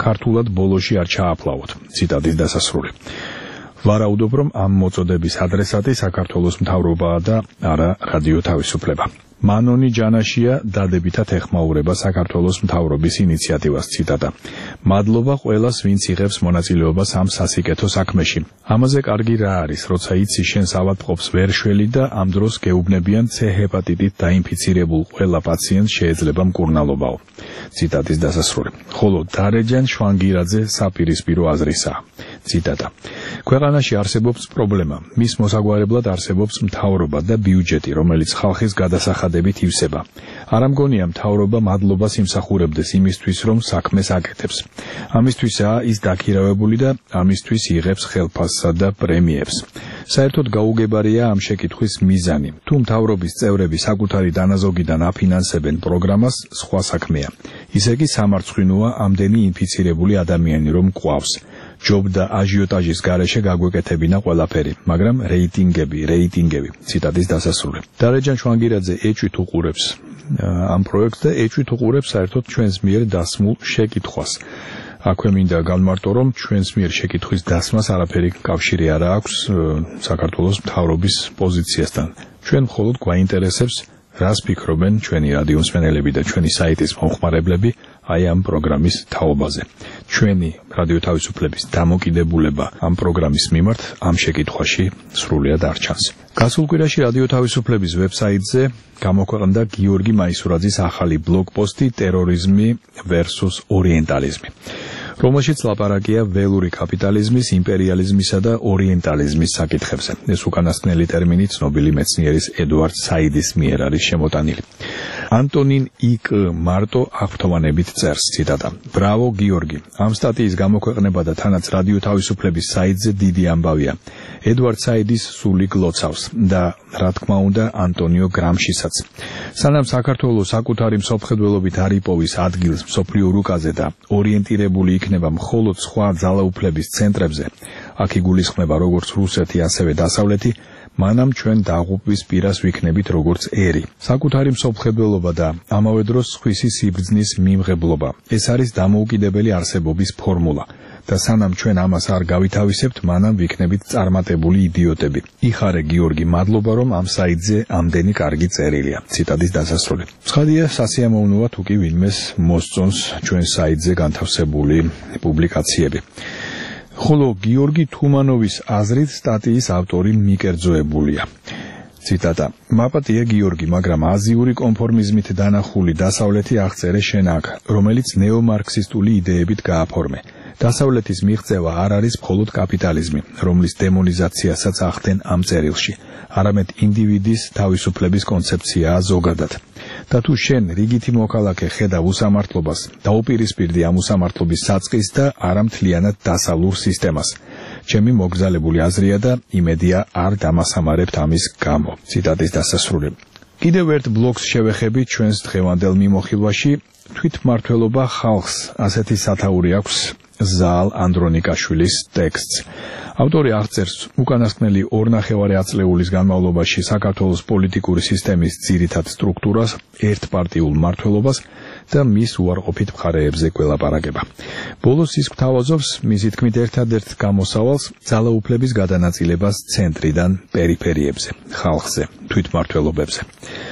Speaker 4: ქართულად ბოლოში არ ჩააფლავოთ. ციტატის დასასრული. ვარაუდობ, რომ ამ მოწოდების ადრესატი საქართველოს მთავრობაა და არა რადიო თავისუფლება. მანონი ჯანაშია დადებითად ეხმაურება საქართველოს მთავრობის ინიციატივას. ციტატა. მადლობა ყველას, ვინც იღებს მონაწილეობას ამ სასიკეთო საქმეში. ამაზე კარგი რა არის, როცა იცი შენს ავადმყოფს ვერ შველი და ამ დროს გეუბნებიან C ჰეპატიტით დაინფიცირებულ ყველა პაციენტს შეიძლება მკურნალობაო. ციტატის დასასრული. ხოლო დარეჯან შვანგირაძე საპირისპირო აზრისაა. ციტატა. ქვეყანაში არსებობს პრობლემა. მის მოსაგვარებლად არსებობს მთავრობა და ბიუჯეტი, რომელიც ხალხის გადასახადებით ივსება. არ ამგონია მთავრობა მადლობას იმსახურებდეს იმისთვის, რომ საქმეს აკეთებს. ამისთვისაა ის დაქირავებული და ამისთვის იღებს ხელფასსა და პრემიებს. საერთოდ გაუგებარია ამ შეკითხვის მიზანი. თუ მთავრობის წევრები საკუთარი დანაზოგიდან აფინანსებენ პროგრამას, სხვა საქმეა. ისე კი სამარცხვინოა ამდენი ინფიცირებული ადამიანი რომ გვყავს. ჯობ და აჟიოტაჟის გარეშე გაგვეკეთებინა ყველაფერი, მაგრამ რეიტინგები, რეიტინგები. ციტატის დასასრული. დარეჯან შვანგირაძე ეჭვით უყურებს ამ პროექტს და ეჭვით უყურებს საერთოდ ჩვენს მიერ დასმულ შეკითხვას. აქვე მინდა განმარტო, რომ ჩვენს მიერ შეკითხვის დასმას არაფერი კავშირი არ აქვს საქართველოს მთავრობის პოზიციასთან. ჩვენ მხოლოდ გვაინტერესებს, რას ფიქრობენ ჩვენი რადიომსმენელები და ჩვენი საიტის მომხმარებლები აი ამ პროგრამის თაობაზე. ჩვენი რადიო თავისუფლების დამოკიდებულება ამ პროგრამის მიმართ ამ შეკითხვაში სრულიად არ ჩანს. გასულ კვირაში რადიო თავისუფლების ვებსაიტზე გამოქვეყნდა გიორგი მაისურაძის ახალი ბლოგპოსტი ტერორიზმი versus ორიენტალიზმი, რომელშიც ლაპარაკია ველური კაპიტალიზმის, იმპერიალიზმისა და ორიენტალიზმის საკითხებზე. ეს უკანასკნელი ტერმინი ცნობილი მეცნიერის ედუარდ საიდის მიერ არის შემოტანილი. ანტონინ იკ მარტო აღფრთოვანებით წერს, ციტატა. ბრავო გიორგი, ამ სტატიის გამოქვეყნება და თანაც რადიო თავისუფლების საიტზე დიდი ამბავია. ედუარდ საიდის სული გლოცავს და რა თქმა უნდა ანტონიო გრამშისაც. სანამ საქართველოს საკუთარი მსოფლმხედველობით არ იპოვის ადგილს მსოფლიო რუკაზე და ორიენტირებული იქნება მხოლოდ სხვა ძალაუფლების ცენტრებზე, აქ იგულისხმება როგორც რუსეთი, ასევე დასავლეთი, მანამ ჩვენ დაღუპვის პირას ვიქნებით როგორც ერი. საკუთარი მსოფლმხედველობა და ამავე დროს სხვისი სიბრძნის მიმღებლობა. ეს არის დამოუკიდებელი არსებობის ფორმულა. და სანამ ჩვენ ამას არ გავითავისებთ, მანამ ვიქნებით წარმატებული იდიოტები. იხარე გიორგი, მადლობა რომ ამ საიტზე ამდენი კარგი წერილია. ციტატის დასასრული. ცხადია, სასიამოვნოა თუ კი ვინმეს მოსწონს ჩვენ საიტზე განთავსებული პუბლიკაციები. ხოლო გიორგი თუმანოვის აზრით სტატიის ავტორი მიკერძოებულია. ციტატა. მაპატია გიორგი, მაგრამ აზიური კონფორმიზმით დანახული დასავლეთი აღწერე შენ აქ, რომელიც ნეომარქსისტული იდეებით გააფორმე. დასავლეთის მიღწევა არ არის მხოლოდ კაპიტალიზმი, რომლის დემონიზაციასაც ახდენ ამ წერილში, არამედ ინდივიდის თავისუფლების კონცეფციაა ზოგადად. და თუ შენ რიგითი მოქალაქე ხედავ უსამართლობას, დაუპირისპირდი ამ უსამართლობის საწყის და არა მთლიანად დასავლურ სისტემას. ჩემი მოგზალებული აზრია და იმედია არ დამასამარებთ ამის გამო. ციტატის დასასრული. კიდევ ერთ ბლოგს შევეხებით ჩვენს დღევანდელ მიმოხილვაში. თვითმმართველობა ხალხს, ასეთი სათაური აქვს ზაალ ანდრონიკაშვილის ტექსტს. ავტორი აღწერს უკანასკნელი ორნახევარი აწლეულის განმავლობაში საქართველოს პოლიტიკური სისტემის ძირითად სტრუქტურას, ერთპარტიულ მმართველობას და მის უარყოფით მხარეებზე გველაპარაკება. ბოლოს ის გვთავაზობს მისი თქმით ერთადერთ გამოსავალს ძალაუფლების გადანაწილებას ცენტრიდან პერიფერიებზე, ხალხზე, თვითმმართველობებზე.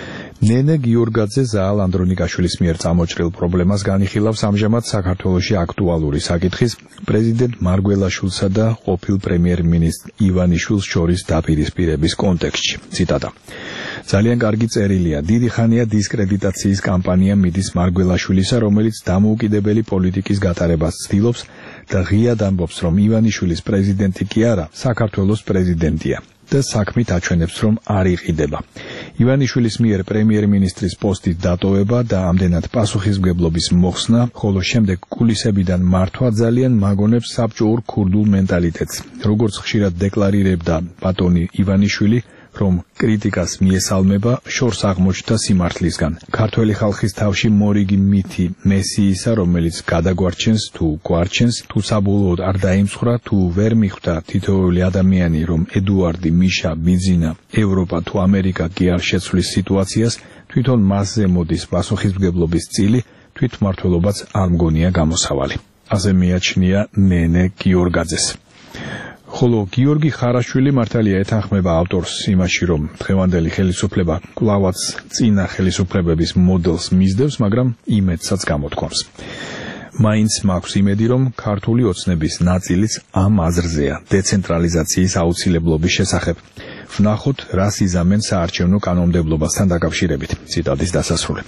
Speaker 4: ნენე გიორგაძე ზაალ ანდრონიკაშვილის მიერ წამოჭრილ პრობლემას განიხილავს ამჟამად საქართველოში აქტუალური საკითხის პრეზიდენტ მარგველაშვილსა და ყოფილ პრემიერ-მინისტრ ივანიშვილს შორის დაპირისპირების კონტექსტში. ციტატა. ძალიან კარგი წერილია. დიდი ხანია დისკრედიტაციის კამპანია მიდის მარგველაშვილისა, რომელიც დამოუკიდებელი პოლიტიკის გატარებას ცდილობს და ღიად ამბობს, რომ ივანიშვილის პრეზიდენტი კი არა, საქართველოს პრეზიდენტია. და საქმით აჩვენებს, რომ არ იყიდება. ივანიშვილის მიერ პრემიერ-მინისტრის პოსტის დატოვება და ამდენად პასუხისმგებლობის მოხსნა, ხოლო შემდეგ კულისებიდან მართვა ძალიან მაგონებს საბჭოურ ქურდულ მენტალიტეტს. როგორც ხშირად დეკლარირებდა ბატონი ივანიშვილი, რომ კრიტიკას მიესალმება, შორს აღმოჩნდა სიმართლისგან. ქართველი ხალხის თავში მორიგი მითი მესიისა, რომელიც გადაგვარჩენს თუ გვარჩენს, თუ საბოლოოდ არ დაიმსხვრა, თუ ვერ მიხვდა თითოეული ადამიანი, რომ ედუარდი, მიშა, ბიძინა, ევროპა თუ ამერიკა კი არ შეცვლის სიტუაციას, თვითონ მასზე მოდის პასუხისმგებლობის წილი, თვითმმართველობაც არ მგონია გამოსავალი. ასე მიაჩნია ნენე გიორგაძეს. ხოლო გიორგი ხარაშვილი მართალია ეთანხმება ავტორს იმაში, რომ დღევანდელი ხელისუფლება კვლავაც წინა ხელისუფლებების მოდელს მისდევს, მაგრამ იმედსაც გამოთქვამს. მაინც მაქვს იმედი, რომ ქართული ოცნების ნაწილიც ამ აზრზეა დეცენტრალიზაციის აუცილებლობის შესახებ. ვნახოთ, რას იზამენ საარჩევნო კანონმდებლობასთან დაკავშირებით. ციტატის დასასრული.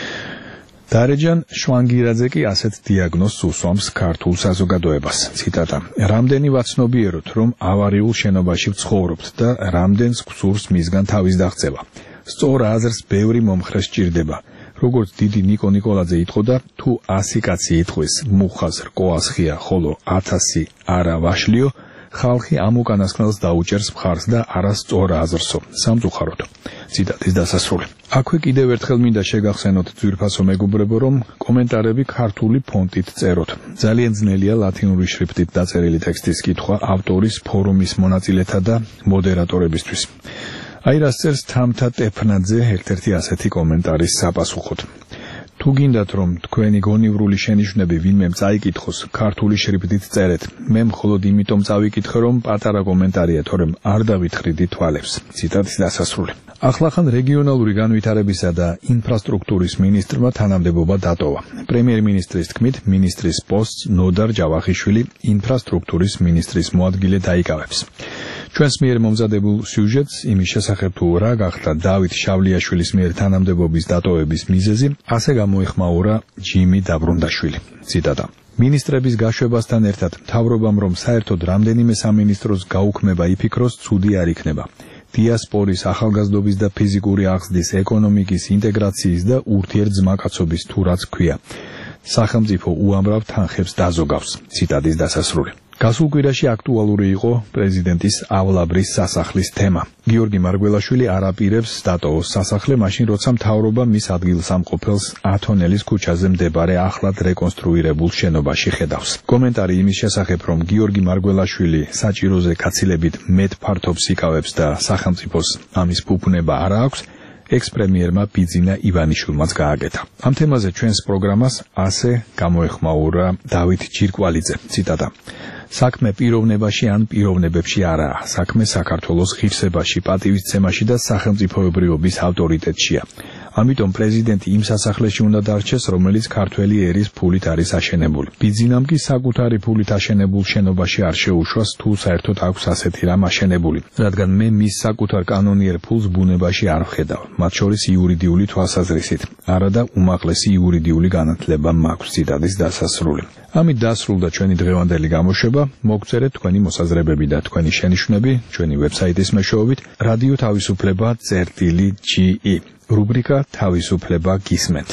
Speaker 4: დარეჯან შვანგირაძე კი ასეთ დიაგნოზს უსვამს ქართულ საზოგადოებას. ციტატა: რამდენი ვაცნობიეროთ, რომ ავარიულ შენობაში ვცხოვრობთ და რამდენს გსურს მისგან თავის დაღწევა. სწორ აზრს ბევრი მომხრე სჭირდება. როგორც დიდი ნიკო ნიკოლაძე იტყოდა, თუ ასი კაცი იტყვის მუხას რკოას ხია, ხოლო ათასი არა ვაშლიო, ხალხი ამ უკანასკნელს დაუჭერს მხარს და არასწორ აზრსო. სამწუხაროდ. ციტატის დასასრული. აქვე კიდევ ერთხელ მინდა შეგახსენოთ ძვირფასო მეგობრებო, რომ კომენტარები ქართული ფონტით წეროთ. ძალიან ძნელია ლათინური შრიფტით დაწერილი ტექსტის კითხვა ავტორის, ფორუმის მონაწილეთა და მოდერატორებისთვის. აი რას წერს თამთა ტეფნაძე ერთ-ერთი ასეთი კომენტარის საპასუხოდ. თუ გინდათ, რომ თქვენი გონივრული შენიშვნები ვინმემ წაიკითხოს, ქართული შრიფტით წერეთ. მე მხოლოდ იმიტომ წავიკითხე, რომ პატარა კომენტარია, თორემ არ დავითხრიდი თვალებს. ციტატის დასასრული. ახლახან რეგიონალური განვითარებისა და ინფრასტრუქტურის მინისტრმა თანამდებობა დატოვა. პრემიერ-მინისტრის თქმით, მინისტრის პოსტს ნოდარ ჯავახიშვილი ინფრასტრუქტურის მინისტრის მოადგილე დაიკავებს. ჩვენს მიერ მომზადებულ სიუჟეტს იმის შესახებ, თუ რა გახდა დავით შავლიაშვილის მიერ თანამდებობის დატოვების მიზეზი, ასე გამოეხმაურა ჯიმი დაბრუნდაშვილი. ციტატა: მინისტრების გაშვებასთან ერთად მთავრობამ, რომ საერთოდ რამდენიმე სამინისტროს გაუქმება იფიქროს, ცუდი არ იქნება. დიასპორის, ახალგაზრდობის და ფიზიკური აღზრდის, ეკონომიკის, ინტეგრაციის და ურთიერთძმაკაცობის თუ რაც ქვია. სახელმწიფო უამრავ თანხებს დაზოგავს. ციტატის დასასრული. გასულ კვირაში აქტუალური იყო პრეზიდენტის ავლაბრის სასახლის თემა. გიორგი მარგველაშვილი არ აპირებს დატოვოს სასახლე, მაშინ როცა მთავრობა მის ადგილსამყოფელს ათონელის ქუჩაზე მდებარე ახლად რეკონსტრუირებულ შენობაში ხედავს. კომენტარი იმის შესახებ, რომ გიორგი მარგველაშვილი საჭიროზე ქაცილებით მეტ ფართობს იკავებს და სახელმწიფოს ამის ფუფუნება არ აქვს, ექს-პრემიერმა ბიძინა ივანიშვილმაც გააკეთა. ამ თემაზე ჩვენს პროგრამას ასე გამოეხმაურა დავით ჯირკვალიძე. ციტატა: საქმე პიროვნებაში ან პიროვნებებში არაა. საქმე საქართველოს ღირსებაში, პატივისცემაში და სახელმწიფოებრიობის ავტორიტეტშია. ამიტომ პრეზიდენტი იმ სასახლეში უნდა დარჩეს, რომელიც ქართველი ერის ფულით არის აშენებული. ბიძინამ კი საკუთარი ფულით აშენებულ შენობაში არ შეუშვას, თუ საერთოდ აქვს ასეთი რამ აშენებული, რადგან მე მის საკუთარ კანონიერ ფულს ბუნებაში არ ვხედავ, მათ შორის იურიდიული თვალსაზრისით. არადა უმაღლესი იურიდიული განათლება მაქვს. ციტატის დასასრული. ამით დასრულდა ჩვენი დღევანდელი გამოშვება. მოგწერეთ თქვენი მოსაზრებები და თქვენი შენიშვნები ჩვენი ვებსაიტის მეშვეობით რადიო თავისუფლება წერტილი ჯი ი. რუბრიკა თავისუფლება გისმენთ.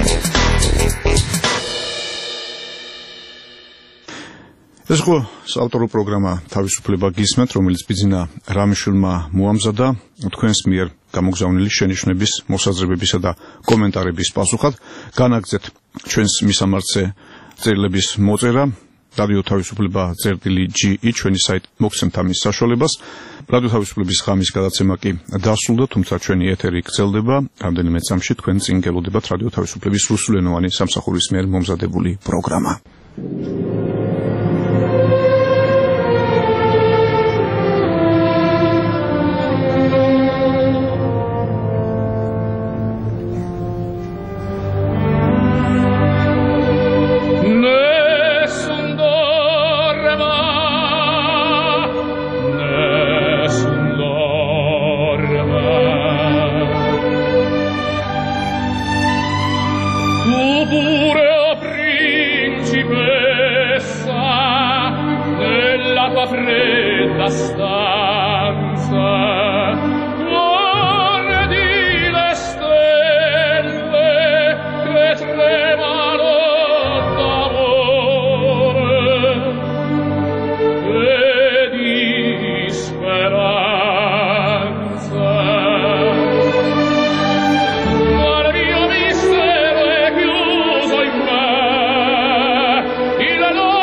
Speaker 1: ეს იყო საავტორო პროგრამა თავისუფლება გისმენთ, რომელიც ბიძინა რამიშვილმა მოამზადა თქვენს მიერ გამოგზავნილი შენიშვნების, მოსაზრებებისა და კომენტარების პასუხად. განაგრძეთ ჩვენს მისამართზე წერილების მოწერა. რადიო თავისუფლება წერტილი ჯი ი ჩვენი საიტ მოგცემთ ამის საშუალებას. რადიო თავისუფლების ღამის გადაცემა კი დასრულდა, თუმცა ჩვენი ეთერი გრძელდება. რამდენიმე წამში თქვენ წინ გელოდებათ რადიო თავისუფლების რუსულენოვანი სამსახურის მიერ მომზადებული პროგრამა.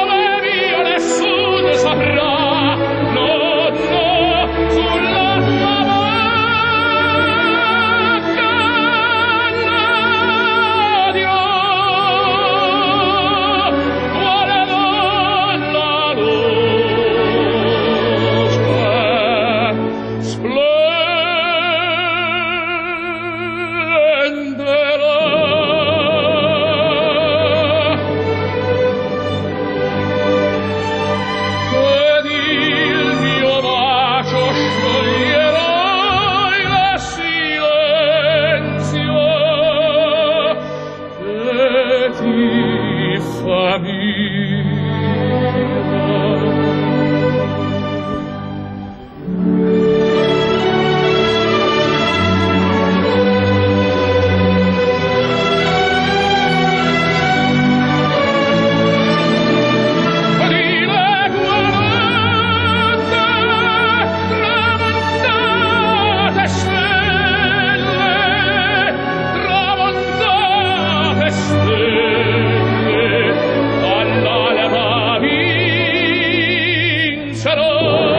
Speaker 21: Sulla vincerò